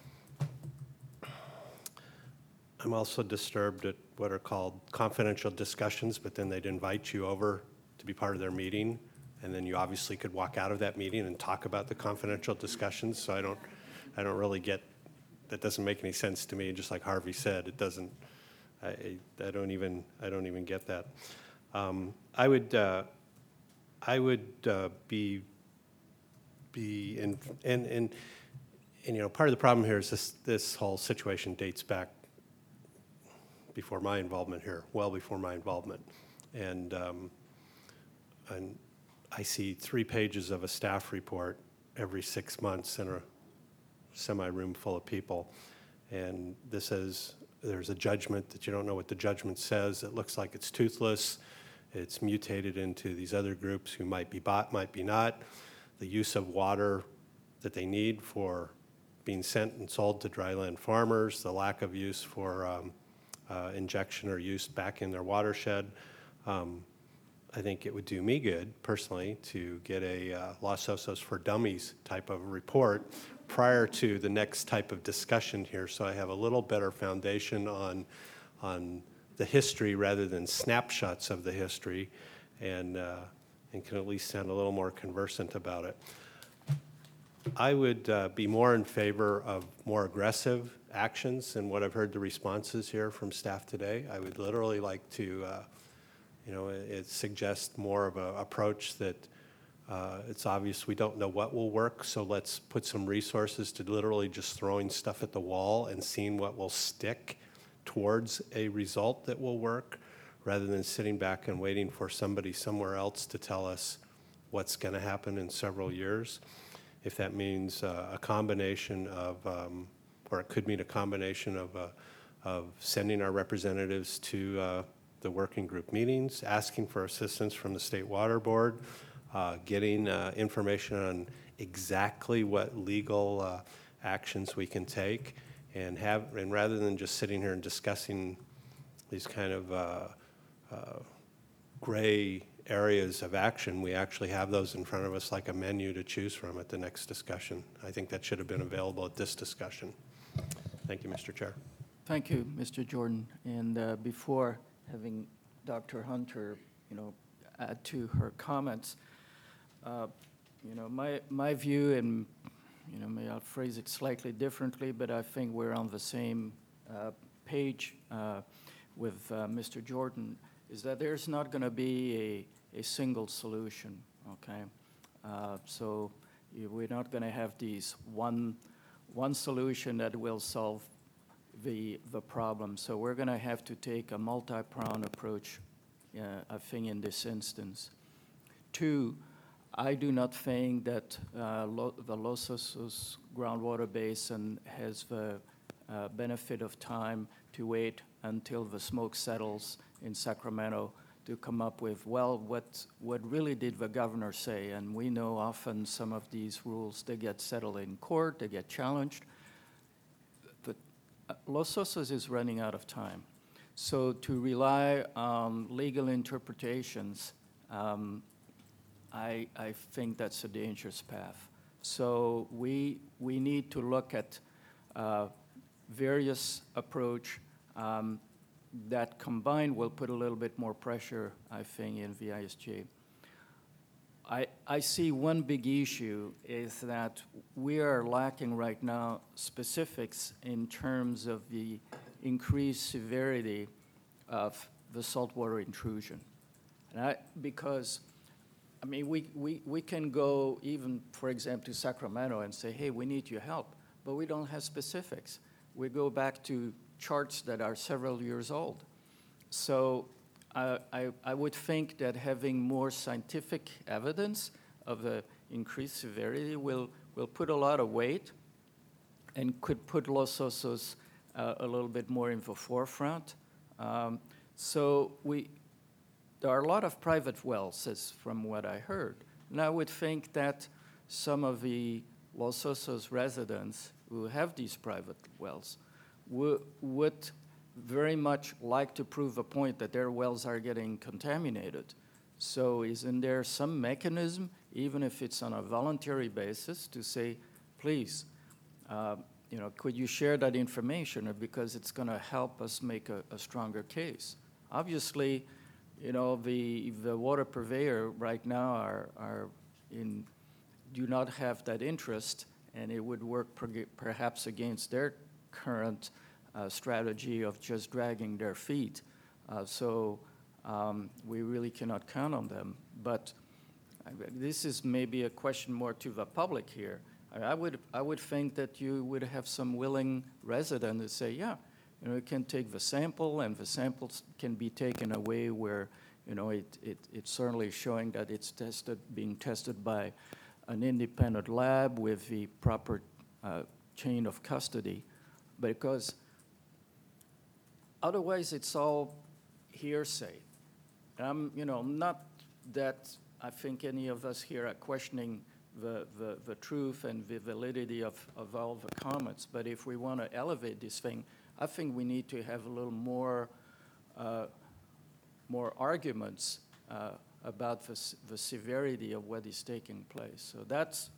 I'm also disturbed at what are called confidential discussions, but then they'd invite you over to be part of their meeting, and then you obviously could walk out of that meeting and talk about the confidential discussions. So I don't, I don't really get, that doesn't make any sense to me. Just like Harvey said, it doesn't. I, I don't even, I don't even get that. Um, I would, uh, I would uh, be, be in, and and and you know, part of the problem here is this this whole situation dates back before my involvement here, well before my involvement, and um, and I see three pages of a staff report every six months in a semi-room full of people, and this says there's a judgment that you don't know what the judgment says. It looks like it's toothless. It's mutated into these other groups who might be bought, might be not. The use of water that they need for being sent and sold to dryland farmers, the lack of use for um, uh, injection or use back in their watershed. Um, I think it would do me good, personally, to get a uh, Los Osos for Dummies type of report prior to the next type of discussion here, so I have a little better foundation on, on the history rather than snapshots of the history, and, uh, and can at least sound a little more conversant about it. I would uh, be more in favor of more aggressive actions than what I've heard the responses here from staff today. I would literally like to, uh, you know, it, it suggests more of an approach that uh, it's obvious we don't know what will work, so let's put some resources to literally just throwing stuff at the wall and seeing what will stick towards a result that will work, rather than sitting back and waiting for somebody somewhere else to tell us what's going to happen in several years. If that means uh, a combination of, um, or it could mean a combination of, uh, of sending our representatives to uh, the working group meetings, asking for assistance from the State Water Board, uh, getting uh, information on exactly what legal uh, actions we can take, and have, and rather than just sitting here and discussing these kind of uh, uh, gray areas of action, we actually have those in front of us like a menu to choose from at the next discussion. I think that should have been available at this discussion. Thank you, Mister Chair. Thank you, Mister Jordan. And uh, before having Doctor Hunter, you know, add to her comments, uh, you know, my, my view, and, you know, may I phrase it slightly differently, but I think we're on the same uh, page uh, with uh, Mister Jordan, is that there's not going to be a, a single solution, okay? Uh, so you, we're not going to have these one, one solution that will solve the, the problem. So we're going to have to take a multi-pronged approach, uh, I think, in this instance. Two, I do not think that uh, lo the Los Osos groundwater basin has the uh, benefit of time to wait until the smoke settles in Sacramento to come up with, well, what, what really did the governor say? And we know often some of these rules, they get settled in court, they get challenged. But uh, Los Osos is running out of time. So to rely on legal interpretations, um, I, I think that's a dangerous path. So we, we need to look at uh, various approach um, that combined will put a little bit more pressure, I think, in the I S J. I, I see one big issue is that we are lacking right now specifics in terms of the increased severity of the saltwater intrusion. And I, because, I mean, we, we, we can go even, for example, to Sacramento and say, hey, we need your help. but we don't have specifics. We go back to charts that are several years old. So I, I, I would think that having more scientific evidence of the increased severity will, will put a lot of weight and could put Los Osos uh, a little bit more in the forefront. Um, so we, there are a lot of private wells, as from what I heard. And I would think that some of the Los Osos residents who have these private wells would, would very much like to prove a point that their wells are getting contaminated. So isn't there some mechanism, even if it's on a voluntary basis, to say, please, uh, you know, could you share that information because it's going to help us make a, a stronger case? Obviously, you know, the, the water purveyor right now are, are in, do not have that interest, and it would work per, perhaps against their current uh, strategy of just dragging their feet. Uh, so um, we really cannot count on them. But uh, this is maybe a question more to the public here. I would, I would think that you would have some willing resident to say, yeah, you know, you can take the sample, and the samples can be taken away where, you know, it, it, it's certainly showing that it's tested, being tested by an independent lab with the proper uh, chain of custody. Because otherwise it's all hearsay. Um, you know, not that I think any of us here are questioning The, the, the truth and the validity of, of all the comments. But if we want to elevate this thing, I think we need to have a little more, uh, more arguments uh, about the, the severity of what is taking place. So that's,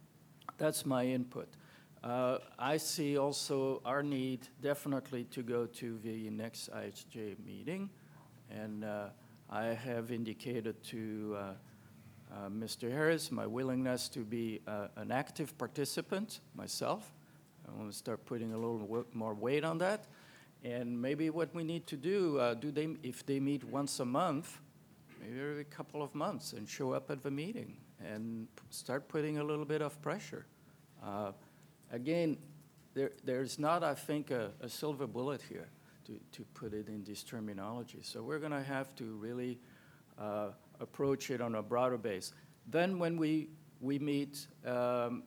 that's my input. Uh, I see also our need definitely to go to the next I H J meeting. And uh, I have indicated to uh, Uh, Mister Harris, my willingness to be uh, an active participant myself. I want to start putting a little w more weight on that. And maybe what we need to do, uh, do they, if they meet once a month, maybe every couple of months, and show up at the meeting and p start putting a little bit of pressure. Uh, again, there, there's not, I think, a, a silver bullet here, to, to put it in this terminology. So we're going to have to really uh, approach it on a broader base. Then when we, we meet um,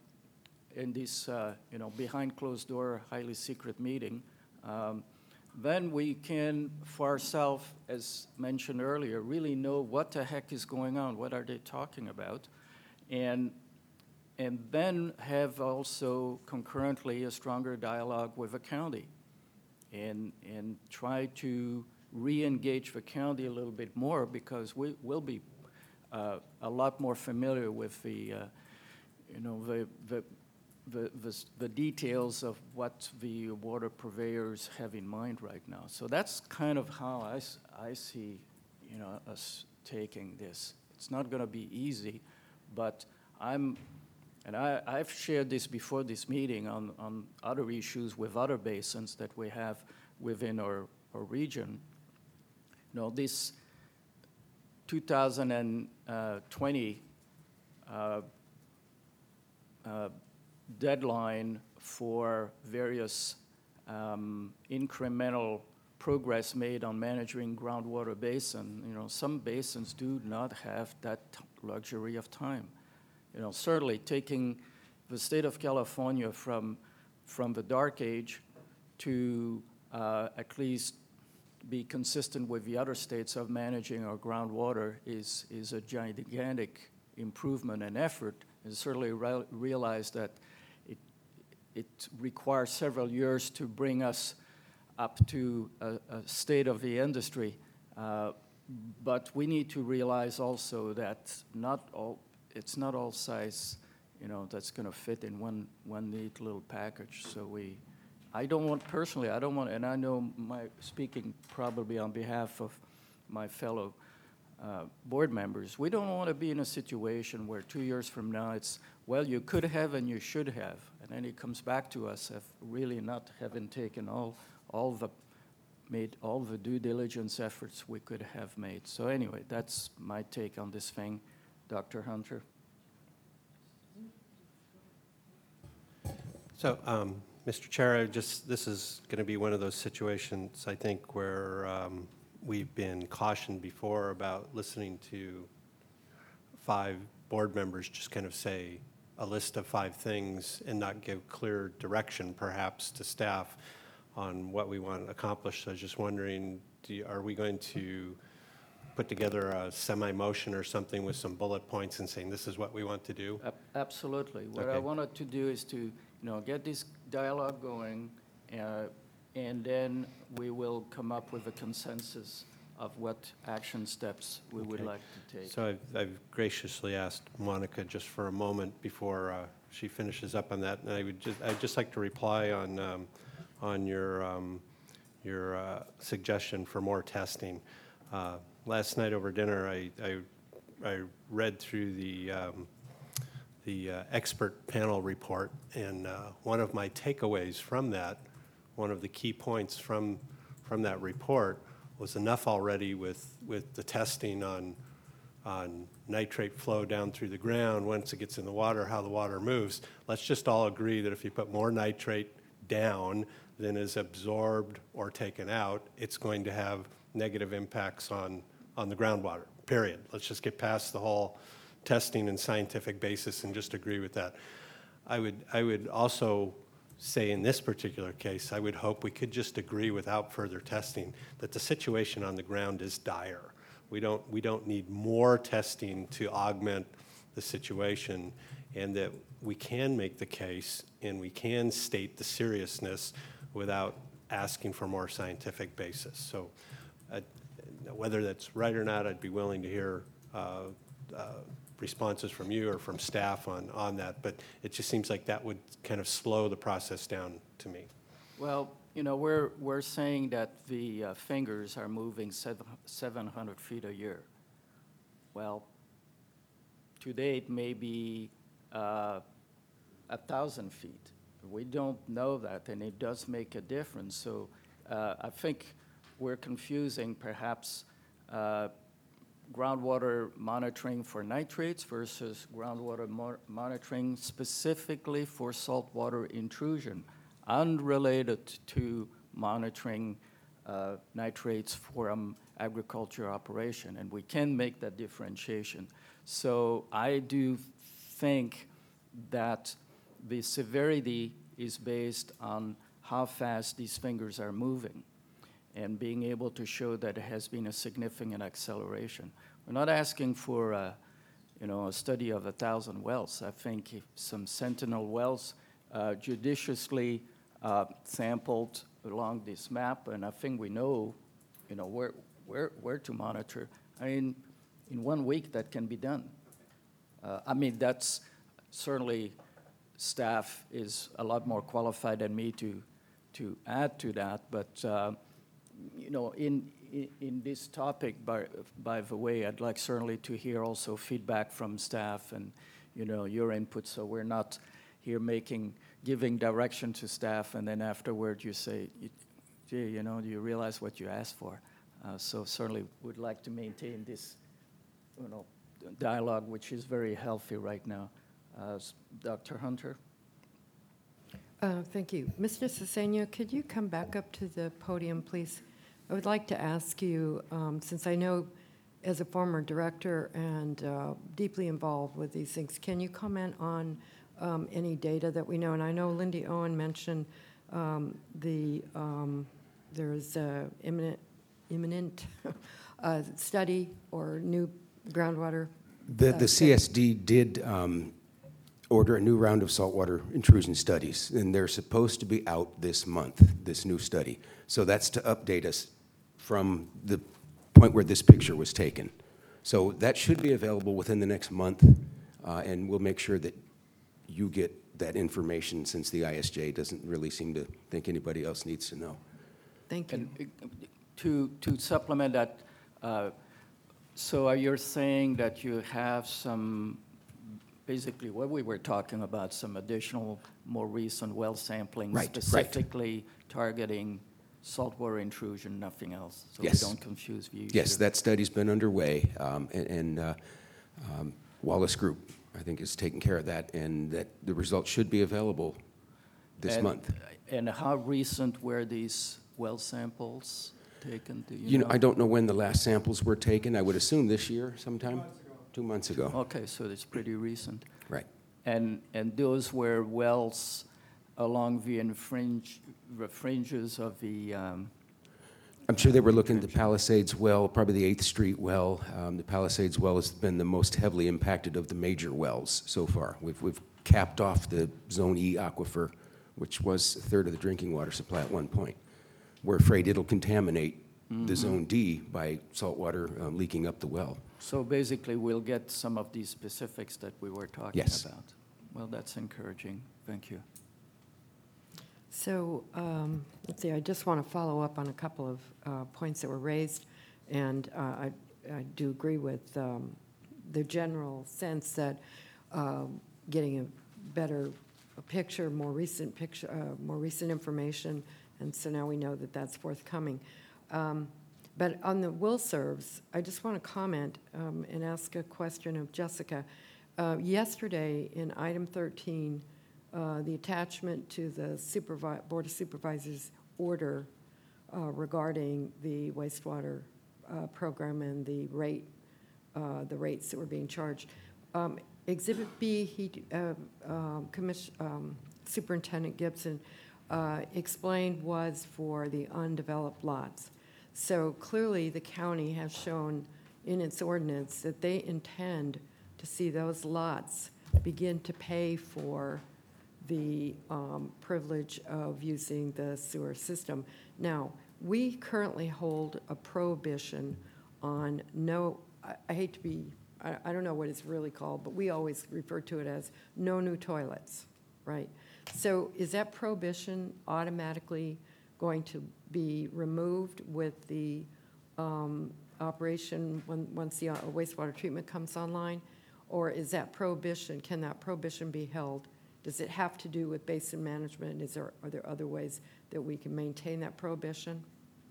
in this, uh, you know, behind closed door, highly secret meeting, um, then we can, for ourselves, as mentioned earlier, really know what the heck is going on, what are they talking about, and, and then have also concurrently a stronger dialogue with the county, and, and try to re-engage the county a little bit more, because we will be uh, a lot more familiar with the, uh, you know, the, the, the, the, the details of what the water purveyors have in mind right now. So that's kind of how I, I see, you know, us taking this. It's not going to be easy, but I'm, and I, I've shared this before this meeting on, on other issues with other basins that we have within our, our region. You know, this two thousand twenty uh, uh, deadline for various um, incremental progress made on managing groundwater basin, you know, some basins do not have that luxury of time. You know, certainly taking the state of California from, from the dark age to uh, at least be consistent with the other states of managing our groundwater is, is a gigantic improvement and effort. And certainly re realize that it, it requires several years to bring us up to a, a state of the industry. Uh, but we need to realize also that not all, it's not all size, you know, that's going to fit in one, one neat little package. So we, I don't want, personally, I don't want, and I know my, speaking probably on behalf of my fellow uh, board members, we don't want to be in a situation where two years from now it's, well, you could have and you should have, and then it comes back to us of really not having taken all, all the, made all the due diligence efforts we could have made. So anyway, that's my take on this thing. Doctor Hunter? So, um, Mister Chair, I just, this is going to be one of those situations, I think, where um, we've been cautioned before about listening to five board members just kind of say a list of five things and not give clear direction, perhaps, to staff on what we want to accomplish. So I was just wondering, do you, are we going to put together a semi-motion or something with some bullet points and saying this is what we want to do? Ab- Absolutely. What I Okay. wanted to do is to, you know, get this dialogue going, uh, and then we will come up with a consensus of what action steps we would Okay. like to take. So I've, I've graciously asked Monica just for a moment before uh, she finishes up on that, and I would just, I'd just like to reply on, um, on your, um, your uh, suggestion for more testing. Uh, Last night over dinner, I, I, I read through the, um, the uh, expert panel report, and uh, one of my takeaways from that, one of the key points from, from that report was enough already with, with the testing on, on nitrate flow down through the ground, once it gets in the water, how the water moves. Let's just all agree that if you put more nitrate down than is absorbed or taken out, it's going to have negative impacts on, on the groundwater, period. Let's just get past the whole testing and scientific basis and just agree with that. I would, I would also say in this particular case, I would hope we could just agree without further testing that the situation on the ground is dire. We don't, we don't need more testing to augment the situation, and that we can make the case and we can state the seriousness without asking for more scientific basis. So uh, whether that's right or not, I'd be willing to hear uh, uh, responses from you or from staff on, on that, but it just seems like that would kind of slow the process down to me. Well, you know, we're, we're saying that the uh, fingers are moving seven, seven hundred feet a year. Well, today it may be uh, a thousand feet. We don't know that, and it does make a difference. So uh, I think we're confusing perhaps uh, groundwater monitoring for nitrates versus groundwater mo- monitoring specifically for saltwater intrusion, unrelated to monitoring uh, nitrates from agriculture operation, and we can make that differentiation. So I do think that the severity is based on how fast these fingers are moving and being able to show that it has been a significant acceleration. We're not asking for a, you know, a study of a thousand wells. I think if some sentinel wells uh, judiciously uh, sampled along this map, and I think we know, you know, where, where, where to monitor. I mean, in one week that can be done. Uh, I mean, that's certainly staff is a lot more qualified than me to, to add to that, but uh, you know, in, in, in this topic, by, by the way, I'd like certainly to hear also feedback from staff and, you know, your input, so we're not here making, giving direction to staff, and then afterward you say, gee, you know, do you realize what you asked for? Uh, so certainly would like to maintain this, you know, dialogue, which is very healthy right now. Uh, Doctor Hunter? Uh, Thank you. Mister Cesena, could you come back up to the podium, please? I would like to ask you, um, since I know as a former director and uh, deeply involved with these things, can you comment on um, any data that we know? And I know Lindy Owen mentioned um, the, um, there's a imminent, imminent uh, study or new groundwater. The, uh, the C S D did um, order a new round of saltwater intrusion studies, and they're supposed to be out this month, this new study. So that's to update us from the point where this picture was taken. So that should be available within the next month, uh, and we'll make sure that you get that information, since the I S J doesn't really seem to think anybody else needs to know. Thank you. And uh, to, to supplement that, uh, so are you saying that you have some, basically what we were talking about, some additional, more recent well sampling, Right, right. specifically targeting saltwater intrusion, nothing else? So Yes. we don't confuse views. Yes, here. that study's been underway, um, and, and uh, um, Wallace Group, I think, is taking care of that, and that the results should be available this And- month. And how recent were these well samples taken, do you know? You know, I don't know when the last samples were taken. I would assume this year sometime? Two months ago. Okay, so it's pretty recent. Right. And, and those were wells along the infringe, the fringes of the, um, I'm sure they were looking at the Palisades well, probably the eighth Street well. Um, The Palisades well has been the most heavily impacted of the major wells so far. We've, we've capped off the Zone E aquifer, which was a third of the drinking water supply at one point. We're afraid it'll contaminate the Zone D by saltwater uh, leaking up the well. so basically we'll get some of these specifics that we were talking Yes. about. Well, that's encouraging. Thank you. So, um, let's see, I just want to follow up on a couple of uh, points that were raised, and uh, I I do agree with um, the general sense that um, getting a better picture, more recent picture, uh, more recent information, and so now we know that that's forthcoming. Um, But on the will serves, I just want to comment um, and ask a question of Jessica. Uh, Yesterday, in item thirteen, uh, the attachment to the supervi- Board of Supervisors order uh, regarding the wastewater uh, program and the rate, uh, the rates that were being charged. Um, Exhibit B, he, uh, um, Commiss- um, Superintendent Gibson uh, explained was for the undeveloped lots. So clearly, the county has shown in its ordinance that they intend to see those lots begin to pay for the um, privilege of using the sewer system. Now, we currently hold a prohibition on no, I, I hate to be, I, I don't know what it's really called, but we always refer to it as no new toilets, right? So is that prohibition automatically going to be removed with the um, operation when, once the uh, wastewater treatment comes online? Or is that prohibition, can that prohibition be held? Does it have to do with basin management? Is there, are there other ways that we can maintain that prohibition?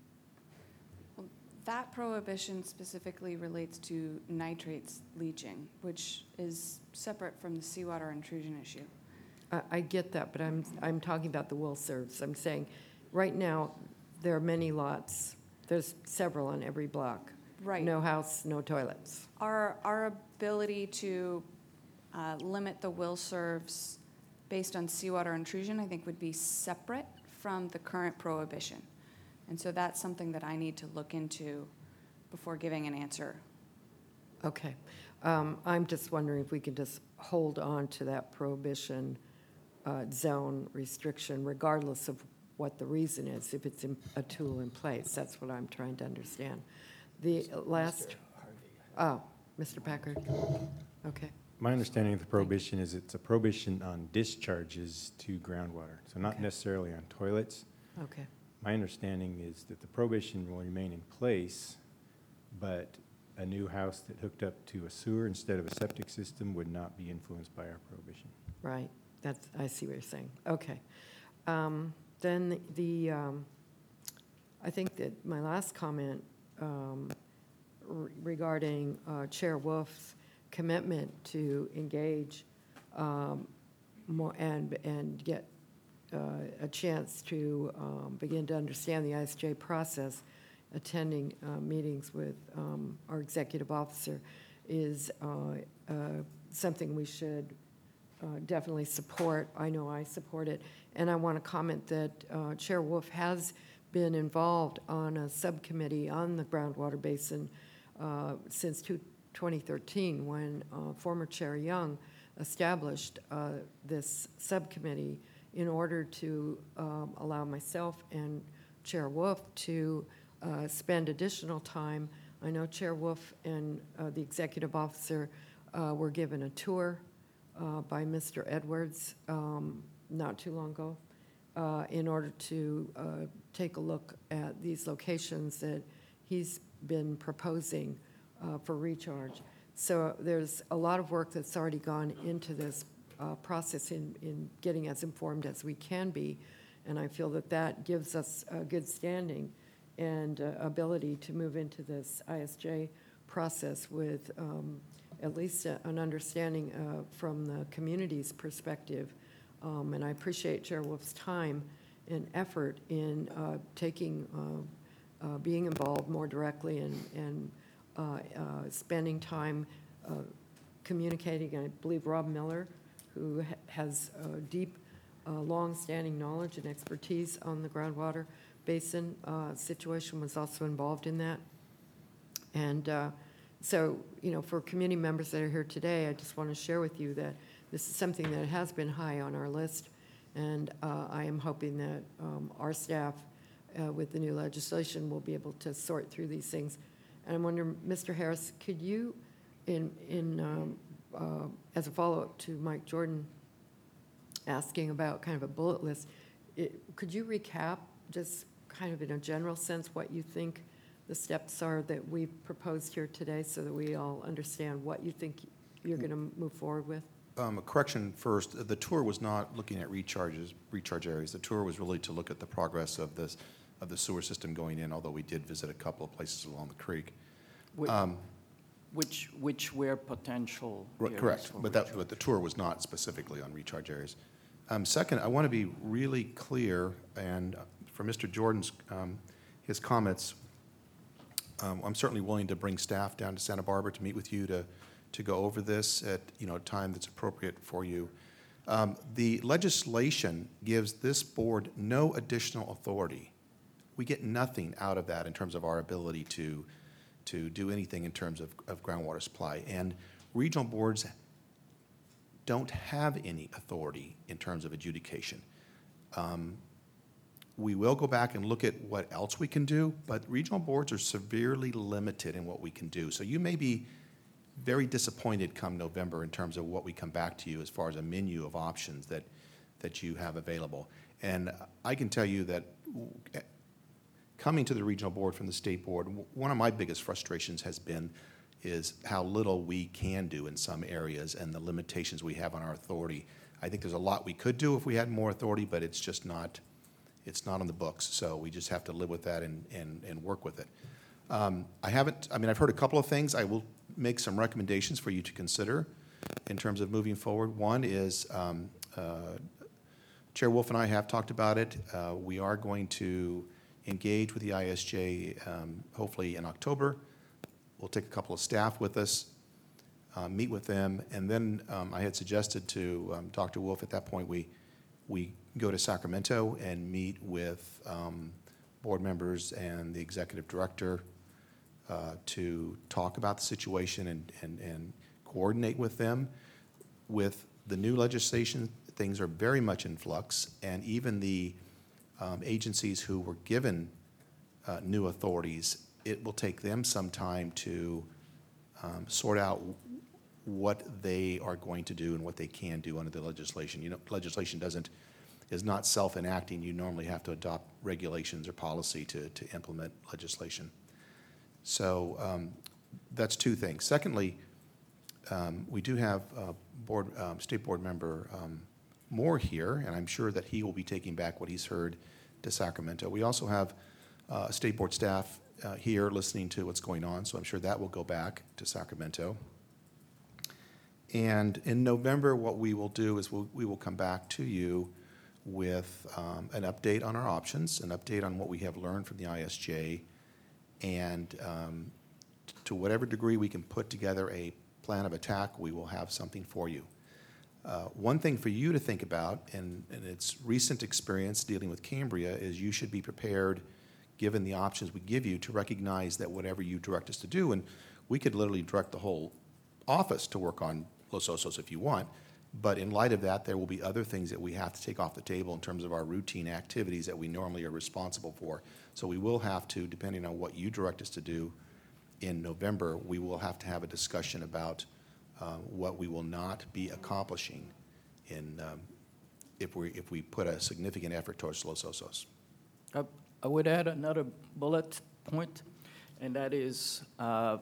Well, that prohibition specifically relates to nitrates leaching, which is separate from the seawater intrusion issue. I, I get that, but I'm, I'm talking about the will serves. I'm saying, right now, there are many lots. There's several on every block. Right. No house, no toilets. Our, our ability to uh, limit the will serves based on seawater intrusion, I think, would be separate from the current prohibition. And so that's something that I need to look into before giving an answer. Okay. Um, I'm just wondering if we could just hold on to that prohibition uh, zone restriction regardless of what the reason is, if it's in, a tool in place. That's what I'm trying to understand. The last, oh, Mister Packard, okay. My understanding of the prohibition is it's a prohibition on discharges to groundwater, so not Okay. necessarily on toilets. Okay, My understanding is that the prohibition will remain in place, but a new house that hooked up to a sewer instead of a septic system would not be influenced by our prohibition. right. That's, I see what you're saying. Okay. Um, Then the, um, I think that my last comment um, re- regarding uh, Chair Wolf's commitment to engage um, more and, and get uh, a chance to um, begin to understand the I S J process, attending uh, meetings with um, our executive officer is uh, uh, something we should uh, definitely support. I know I support it. And I want to comment that uh, Chair Wolf has been involved on a subcommittee on the groundwater basin uh, since two- twenty thirteen, when uh, former Chair Young established uh, this subcommittee in order to um, allow myself and Chair Wolf to uh, spend additional time. I know Chair Wolf and uh, the executive officer uh, were given a tour uh, by Mister Edwards um, not too long ago, uh, in order to uh, take a look at these locations that he's been proposing uh, for recharge. So there's a lot of work that's already gone into this uh, process in, in getting as informed as we can be, and I feel that that gives us a good standing and uh, ability to move into this I S J process with um, at least a- an understanding uh, from the community's perspective Um, And I appreciate Chair Wolf's time and effort in uh, taking, uh, uh, being involved more directly and, and uh, uh, spending time uh, communicating. I believe Rob Miller, who ha- has uh, deep, uh, long-standing knowledge and expertise on the groundwater basin uh, situation, was also involved in that. And uh, so, you know, for community members that are here today, I just want to share with you that this is something that has been high on our list, and uh, I am hoping that um, our staff, uh, with the new legislation, will be able to sort through these things. And I wonder, Mister Harris, could you, in, in um, uh, as a follow-up to Mike Jordan asking about kind of a bullet list, it, could you recap, just kind of in a general sense, what you think the steps are that we've proposed here today, so that we all understand what you think you're going to move forward with? Um, a correction first, the tour was not looking at recharges, recharge areas. The tour was really to look at the progress of this, of the sewer system going in, although we did visit a couple of places along the creek. Which, Um, which, which were potential Right, areas correct, for but that, recharge. but the tour was not specifically on recharge areas. Um, Second, I want to be really clear, and for Mister Jordan's, um, his comments, um, I'm certainly willing to bring staff down to Santa Barbara to meet with you to, to go over this at, you know, a time that's appropriate for you. Um, The legislation gives this board no additional authority. We get nothing out of that in terms of our ability to, to do anything in terms of, of groundwater supply. And regional boards don't have any authority in terms of adjudication. Um, We will go back and look at what else we can do, but regional boards are severely limited in what we can do. So you may be very disappointed come November in terms of what we come back to you as far as a menu of options that, that you have available. And I can tell you that coming to the regional board from the state board, one of my biggest frustrations has been is how little we can do in some areas and the limitations we have on our authority. I think there's a lot we could do if we had more authority, but it's just not, it's not on the books. So we just have to live with that and, and, and work with it. Um, I haven't, I mean, I've heard a couple of things. I will make some recommendations for you to consider in terms of moving forward. One is, um, uh, Chair Wolf and I have talked about it. Uh, we are going to engage with the I S J um, hopefully in October. We'll take a couple of staff with us, uh, meet with them, and then um, I had suggested to um, Doctor Wolf at that point we we go to Sacramento and meet with um, board members and the executive director uh, to talk about the situation and, and, and coordinate with them. With the new legislation, things are very much in flux, and even the um, agencies who were given uh, new authorities, it will take them some time to um, sort out what they are going to do and what they can do under the legislation. You know, legislation doesn't, is not self-enacting. You normally have to adopt regulations or policy to, to implement legislation. So um, that's two things. Secondly, um, we do have uh, board, um, State Board member um, Moore here, and I'm sure that he will be taking back what he's heard to Sacramento. We also have uh, State Board staff uh, here listening to what's going on, so I'm sure that will go back to Sacramento. And in November, what we will do is we'll, we will come back to you with um, an update on our options, an update on what we have learned from the I S J, and um, to whatever degree we can put together a plan of attack, we will have something for you. Uh, one thing for you to think about, and, and its recent experience dealing with Cambria, is you should be prepared, given the options we give you, to recognize that whatever you direct us to do, and we could literally direct the whole office to work on Los Osos if you want, but in light of that, there will be other things that we have to take off the table in terms of our routine activities that we normally are responsible for. So we will have to, depending on what you direct us to do in November, we will have to have a discussion about uh, what we will not be accomplishing in, um, if we, if we put a significant effort towards Los Osos. I, I would add another bullet point, and that is uh,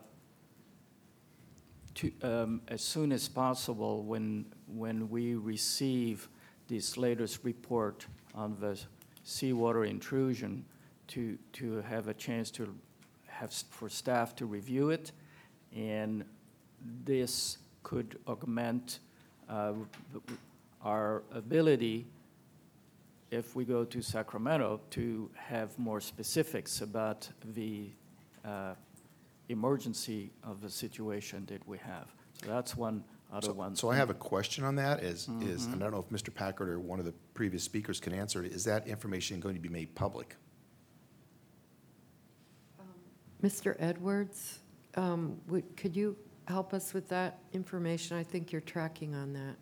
to, um, as soon as possible, when, when we receive this latest report on the seawater intrusion, to, to have a chance to have, for staff to review it, and this could augment uh, our ability, if we go to Sacramento, to have more specifics about the uh, emergency of the situation that we have. So that's one other So- one. So I have a question on that, is, is, and I don't know if Mister Packard or one of the previous speakers can answer it, is that information going to be made public? Mister Edwards, um, would- could you help us with that information? I think you're tracking on that.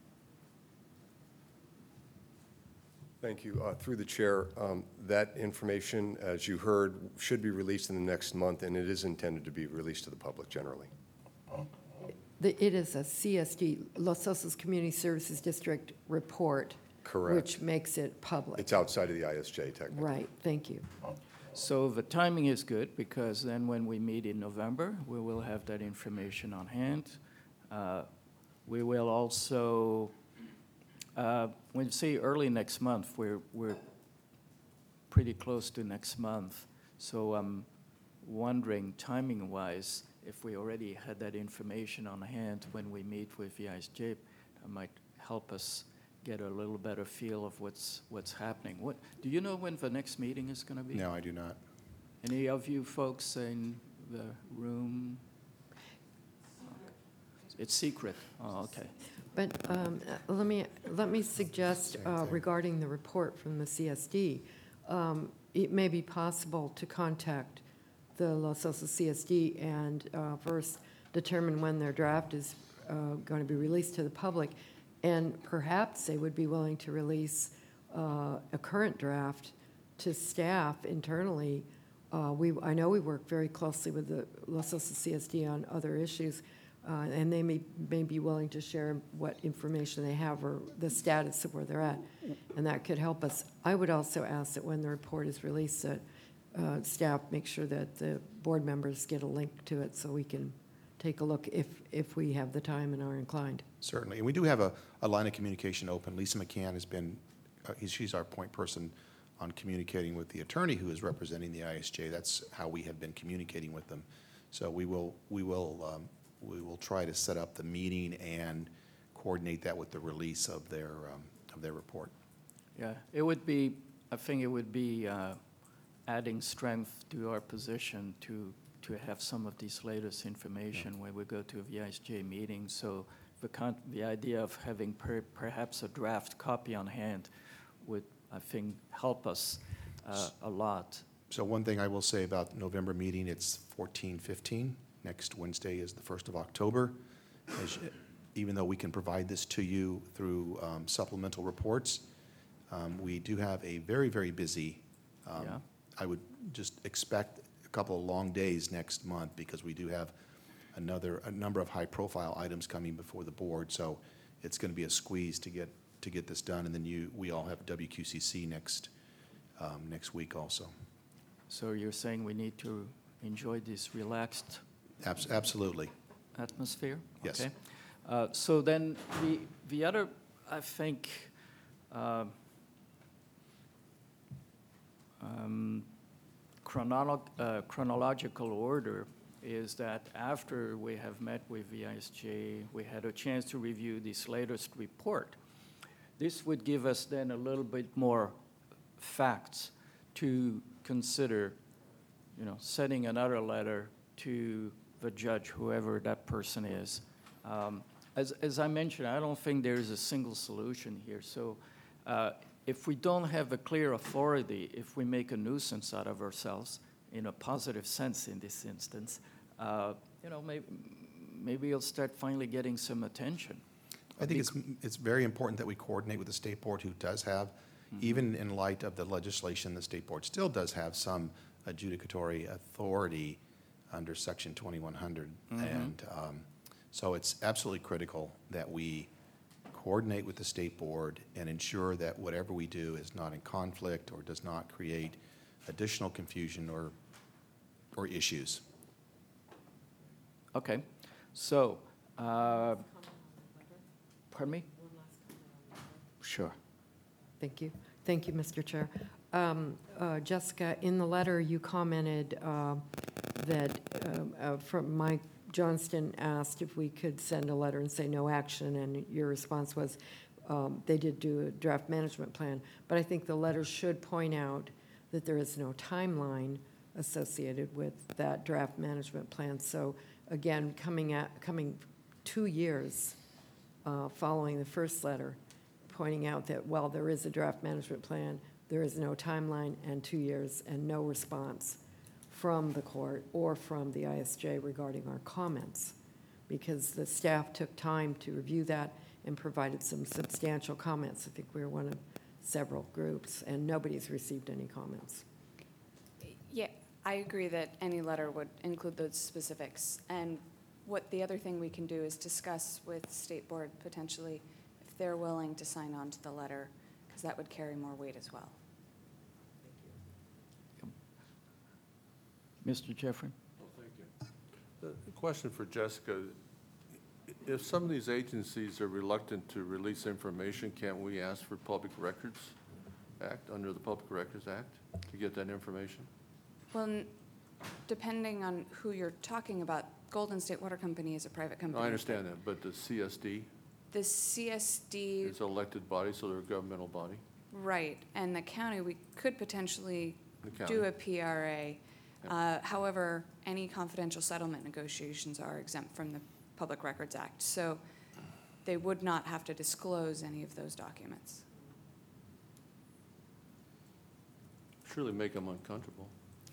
Thank you. Uh, Through the chair, um, that information, as you heard, should be released in the next month, and it is intended to be released to the public generally. The- It is a C S D, Los Osos Community Services District report. Correct. Which makes it public. It's outside of the I S J technically. Right, thank you. So the timing is good, because then when we meet in November, we will have that information on hand. Uh, We will also, uh, when you say early next month, we're, we're pretty close to next month. So I'm wondering, timing-wise, if we already had that information on hand when we meet with the I S J, that might help us get a little better feel of what's, what's happening. What, do you know when the next meeting is gonna be? No, I do not. Any of you folks in the room? It's secret, oh, okay. But um, uh, let me, let me suggest uh, regarding the report from the C S D, um, it may be possible to contact the Los Osos C S D and uh, first determine when their draft is going to be released to the public. And perhaps they would be willing to release uh, a current draft to staff internally. Uh, We, I know we work very closely with the Los Osos C S D on other issues, uh, and they may, may be willing to share what information they have or the status of where they're at, and that could help us. I would also ask that when the report is released, that uh, staff make sure that the board members get a link to it so we can take a look if, if we have the time and are inclined. Certainly. And we do have a, a line of communication open. Lisa McCann has been, uh, he's- she's our point person on communicating with the attorney who is representing the I S J. That's how we have been communicating with them. So we will, we will, um, we will try to set up the meeting and coordinate that with the release of their, um, of their report. Yeah, it would be, I think it would be uh, adding strength to our position to, to have some of this latest information when we go to the I S J meeting. So the, con- the idea of having per- perhaps a draft copy on hand would, I think, help us uh, a lot. So one thing I will say about November meeting, it's fourteen fifteen. Next Wednesday is the first of October. As you- Even though we can provide this to you through um, supplemental reports, um, we do have a very, very busy, um, Yeah. I would just expect a couple of long days next month, because we do have another, a number of high-profile items coming before the board. So it's going to be a squeeze to get, to get this done. And then you, we all have W Q C C next, um, next week also. So you're saying we need to enjoy this relaxed Abs- Absolutely. atmosphere? Yes. Okay. Uh, So then, the, the other, I think, um, um, chronolo- uh, chronological order is that after we have met with the I S J, we had a chance to review this latest report. This would give us then a little bit more facts to consider, you know, sending another letter to the judge, whoever that person is. Um, As, as I mentioned, I don't think there's a single solution here. So uh, if we don't have a clear authority, if we make a nuisance out of ourselves, in a positive sense in this instance, uh, you know, maybe, maybe it'll start finally getting some attention. I think it's, it's very important that we coordinate with the state board, who does have, even in light of the legislation, the state board still does have some adjudicatory authority under section twenty-one hundred. And um, so it's absolutely critical that we coordinate with the state board and ensure that whatever we do is not in conflict or does not create additional confusion or, or issues. Okay, so, uh, pardon me? Sure. Thank you. Thank you, Mister Chair. Um, uh, Jessica, in the letter, you commented uh, that um, uh, from Mike Johnston asked if we could send a letter and say no action, and your response was, um, they did do a draft management plan, but I think the letter should point out that there is no timeline associated with that draft management plan. So again, coming at, coming two years uh, following the first letter, pointing out that, well, there is a draft management plan, there is no timeline, and two years, and no response from the court or from the I S J regarding our comments, because the staff took time to review that and provided some substantial comments. I think we were one of several groups, and nobody's received any comments. Yeah, I agree that any letter would include those specifics. And what the other thing we can do is discuss with State Board potentially if they're willing to sign on to the letter, because that would carry more weight as well. Mister Jeffrey? Well, thank you. The question for Jessica, if some of these agencies are reluctant to release information, can't we ask for Public Records Act, under the Public Records Act, to get that information? Well, n- depending on who you're talking about, Golden State Water Company is a private company. I understand that, but the C S D The C S D, is an elected body, so they're a governmental body. right, and the county, we could potentially The county. do a P R A. Yep. Uh, However, any confidential settlement negotiations are exempt from the Public Records Act, so they would not have to disclose any of those documents. Surely make them uncomfortable.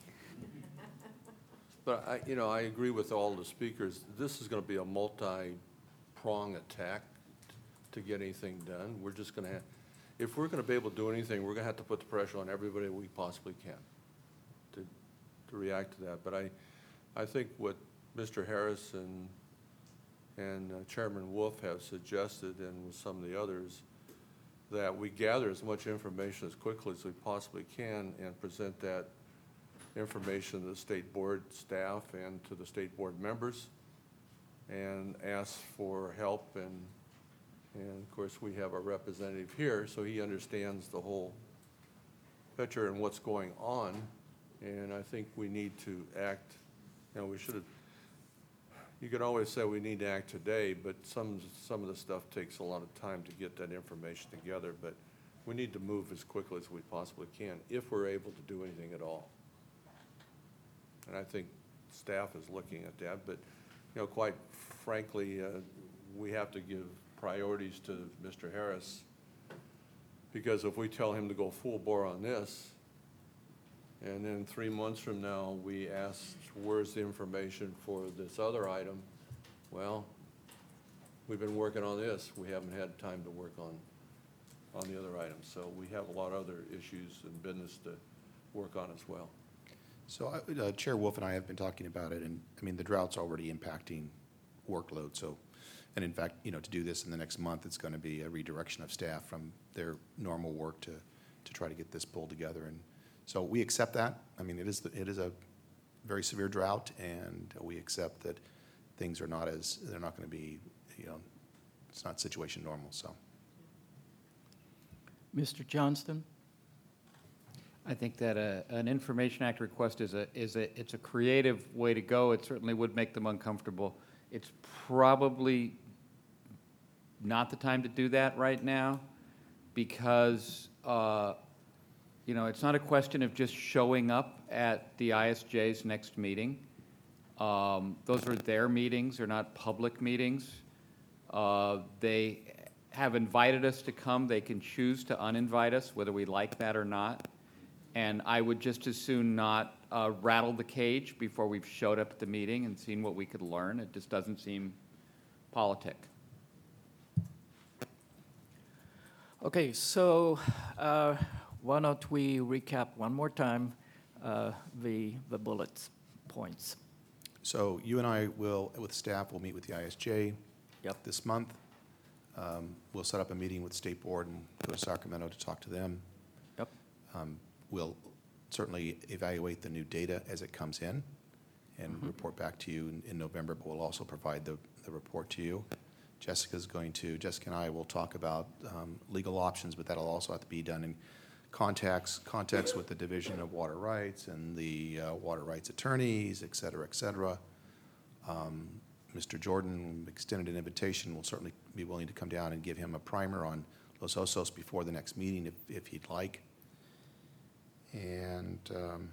But I, you know, I agree with all the speakers. This is going to be a multi-prong attack to get anything done. We're just going to have, if we're going to be able to do anything, we're going to have to put the pressure on everybody we possibly can to, to react to that. But I, I think what Mister Harris and, and uh, Chairman Wolf have suggested, and with some of the others, that we gather as much information as quickly as we possibly can and present that information to the state board staff and to the state board members, and ask for help. And, and of course, we have a representative here, so he understands the whole picture and what's going on. And I think we need to act, you know, we should have, you can always say we need to act today, but some, some of the stuff takes a lot of time to get that information together. But we need to move as quickly as we possibly can, if we're able to do anything at all. And I think staff is looking at that, but, you know, quite frankly, uh, we have to give priorities to Mister Harris, because if we tell him to go full bore on this, and then three months from now, we ask, where's the information for this other item? Well, we've been working on this. We haven't had time to work on, on the other items. So we have a lot of other issues and business to work on as well. So I- uh, Chair Wolf and I have been talking about it, and, I mean, the drought's already impacting workload, so, and in fact, you know, to do this in the next month, it's going to be a redirection of staff from their normal work to, to try to get this pulled together. And so we accept that. I mean, it is, the- it is a very severe drought, and we accept that things are not as, they're not going to be, you know, it's not situation normal, so. Mister Johnston? I think that a, an Information Act request is a, is a, it's a creative way to go. It certainly would make them uncomfortable. It's probably not the time to do that right now, because, uh, you know, it's not a question of just showing up at the I S J's next meeting. Um, those are their meetings, they're not public meetings. Uh, they have invited us to come. They can choose to uninvite us, whether we like that or not. And I would just as soon not uh, rattle the cage before we've showed up at the meeting and seen what we could learn. It just doesn't seem politic. Okay, so uh, why don't we recap one more time uh, the, the bullet points? So you and I will, with staff, will meet with the I S J Yep. this month. Um, We'll set up a meeting with State Board and go to Sacramento to talk to them. Yep. Um, We'll certainly evaluate the new data as it comes in and report back to you in, in November, but we'll also provide the, the report to you. Jessica's going to, Jessica and I will talk about um, legal options, but that'll also have to be done in contacts, contacts with the Division of Water Rights and the uh, water rights attorneys, et cetera, et cetera. Um, Mister Jordan extended an invitation. We'll certainly be willing to come down and give him a primer on Los Osos before the next meeting if, if he'd like. And, um,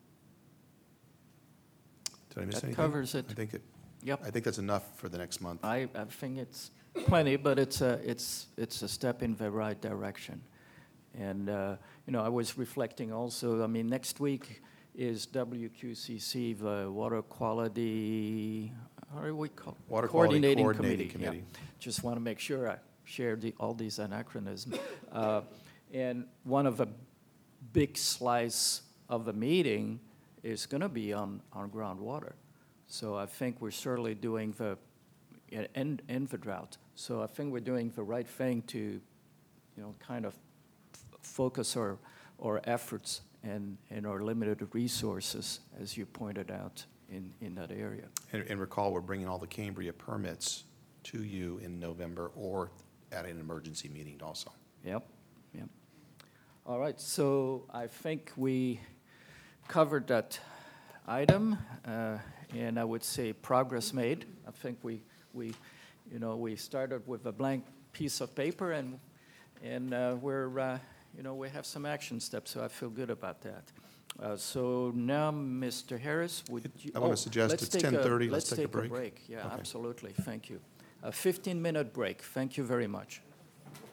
did I miss That anything? covers it. I think it, Yep. I think that's enough for the next month. I, I think it's plenty, but it's a, it's, it's a step in the right direction. And, uh, you know, I was reflecting also, I mean, next week is W Q C C, the Water Quality, how do we call? Water Quality Coordinating Coordinating Committee, yeah. Committee. Just want to make sure I share the, all these anachronisms. Uh, And one of the big slice of the meeting is going to be on, on groundwater. So I think we're certainly doing the, in, in the drought. So I think we're doing the right thing to, you know, kind of f- focus our, our efforts and, and our limited resources, as you pointed out, in, in that area. And, and recall, we're bringing all the Cambria permits to you in November or at an emergency meeting also. Yep, yep. All right, so I think we covered that item, uh, and I would say progress made. I think we, we, you know, we started with a blank piece of paper, and, and uh, we're, uh, you know, we have some action steps, so I feel good about that. Uh, So now, Mister Harris, would you? I wanna oh, suggest let's it's take a- ten thirty. Let's take a break. Let's take a break, yeah, Okay. absolutely, thank you. A fifteen-minute break, thank you very much.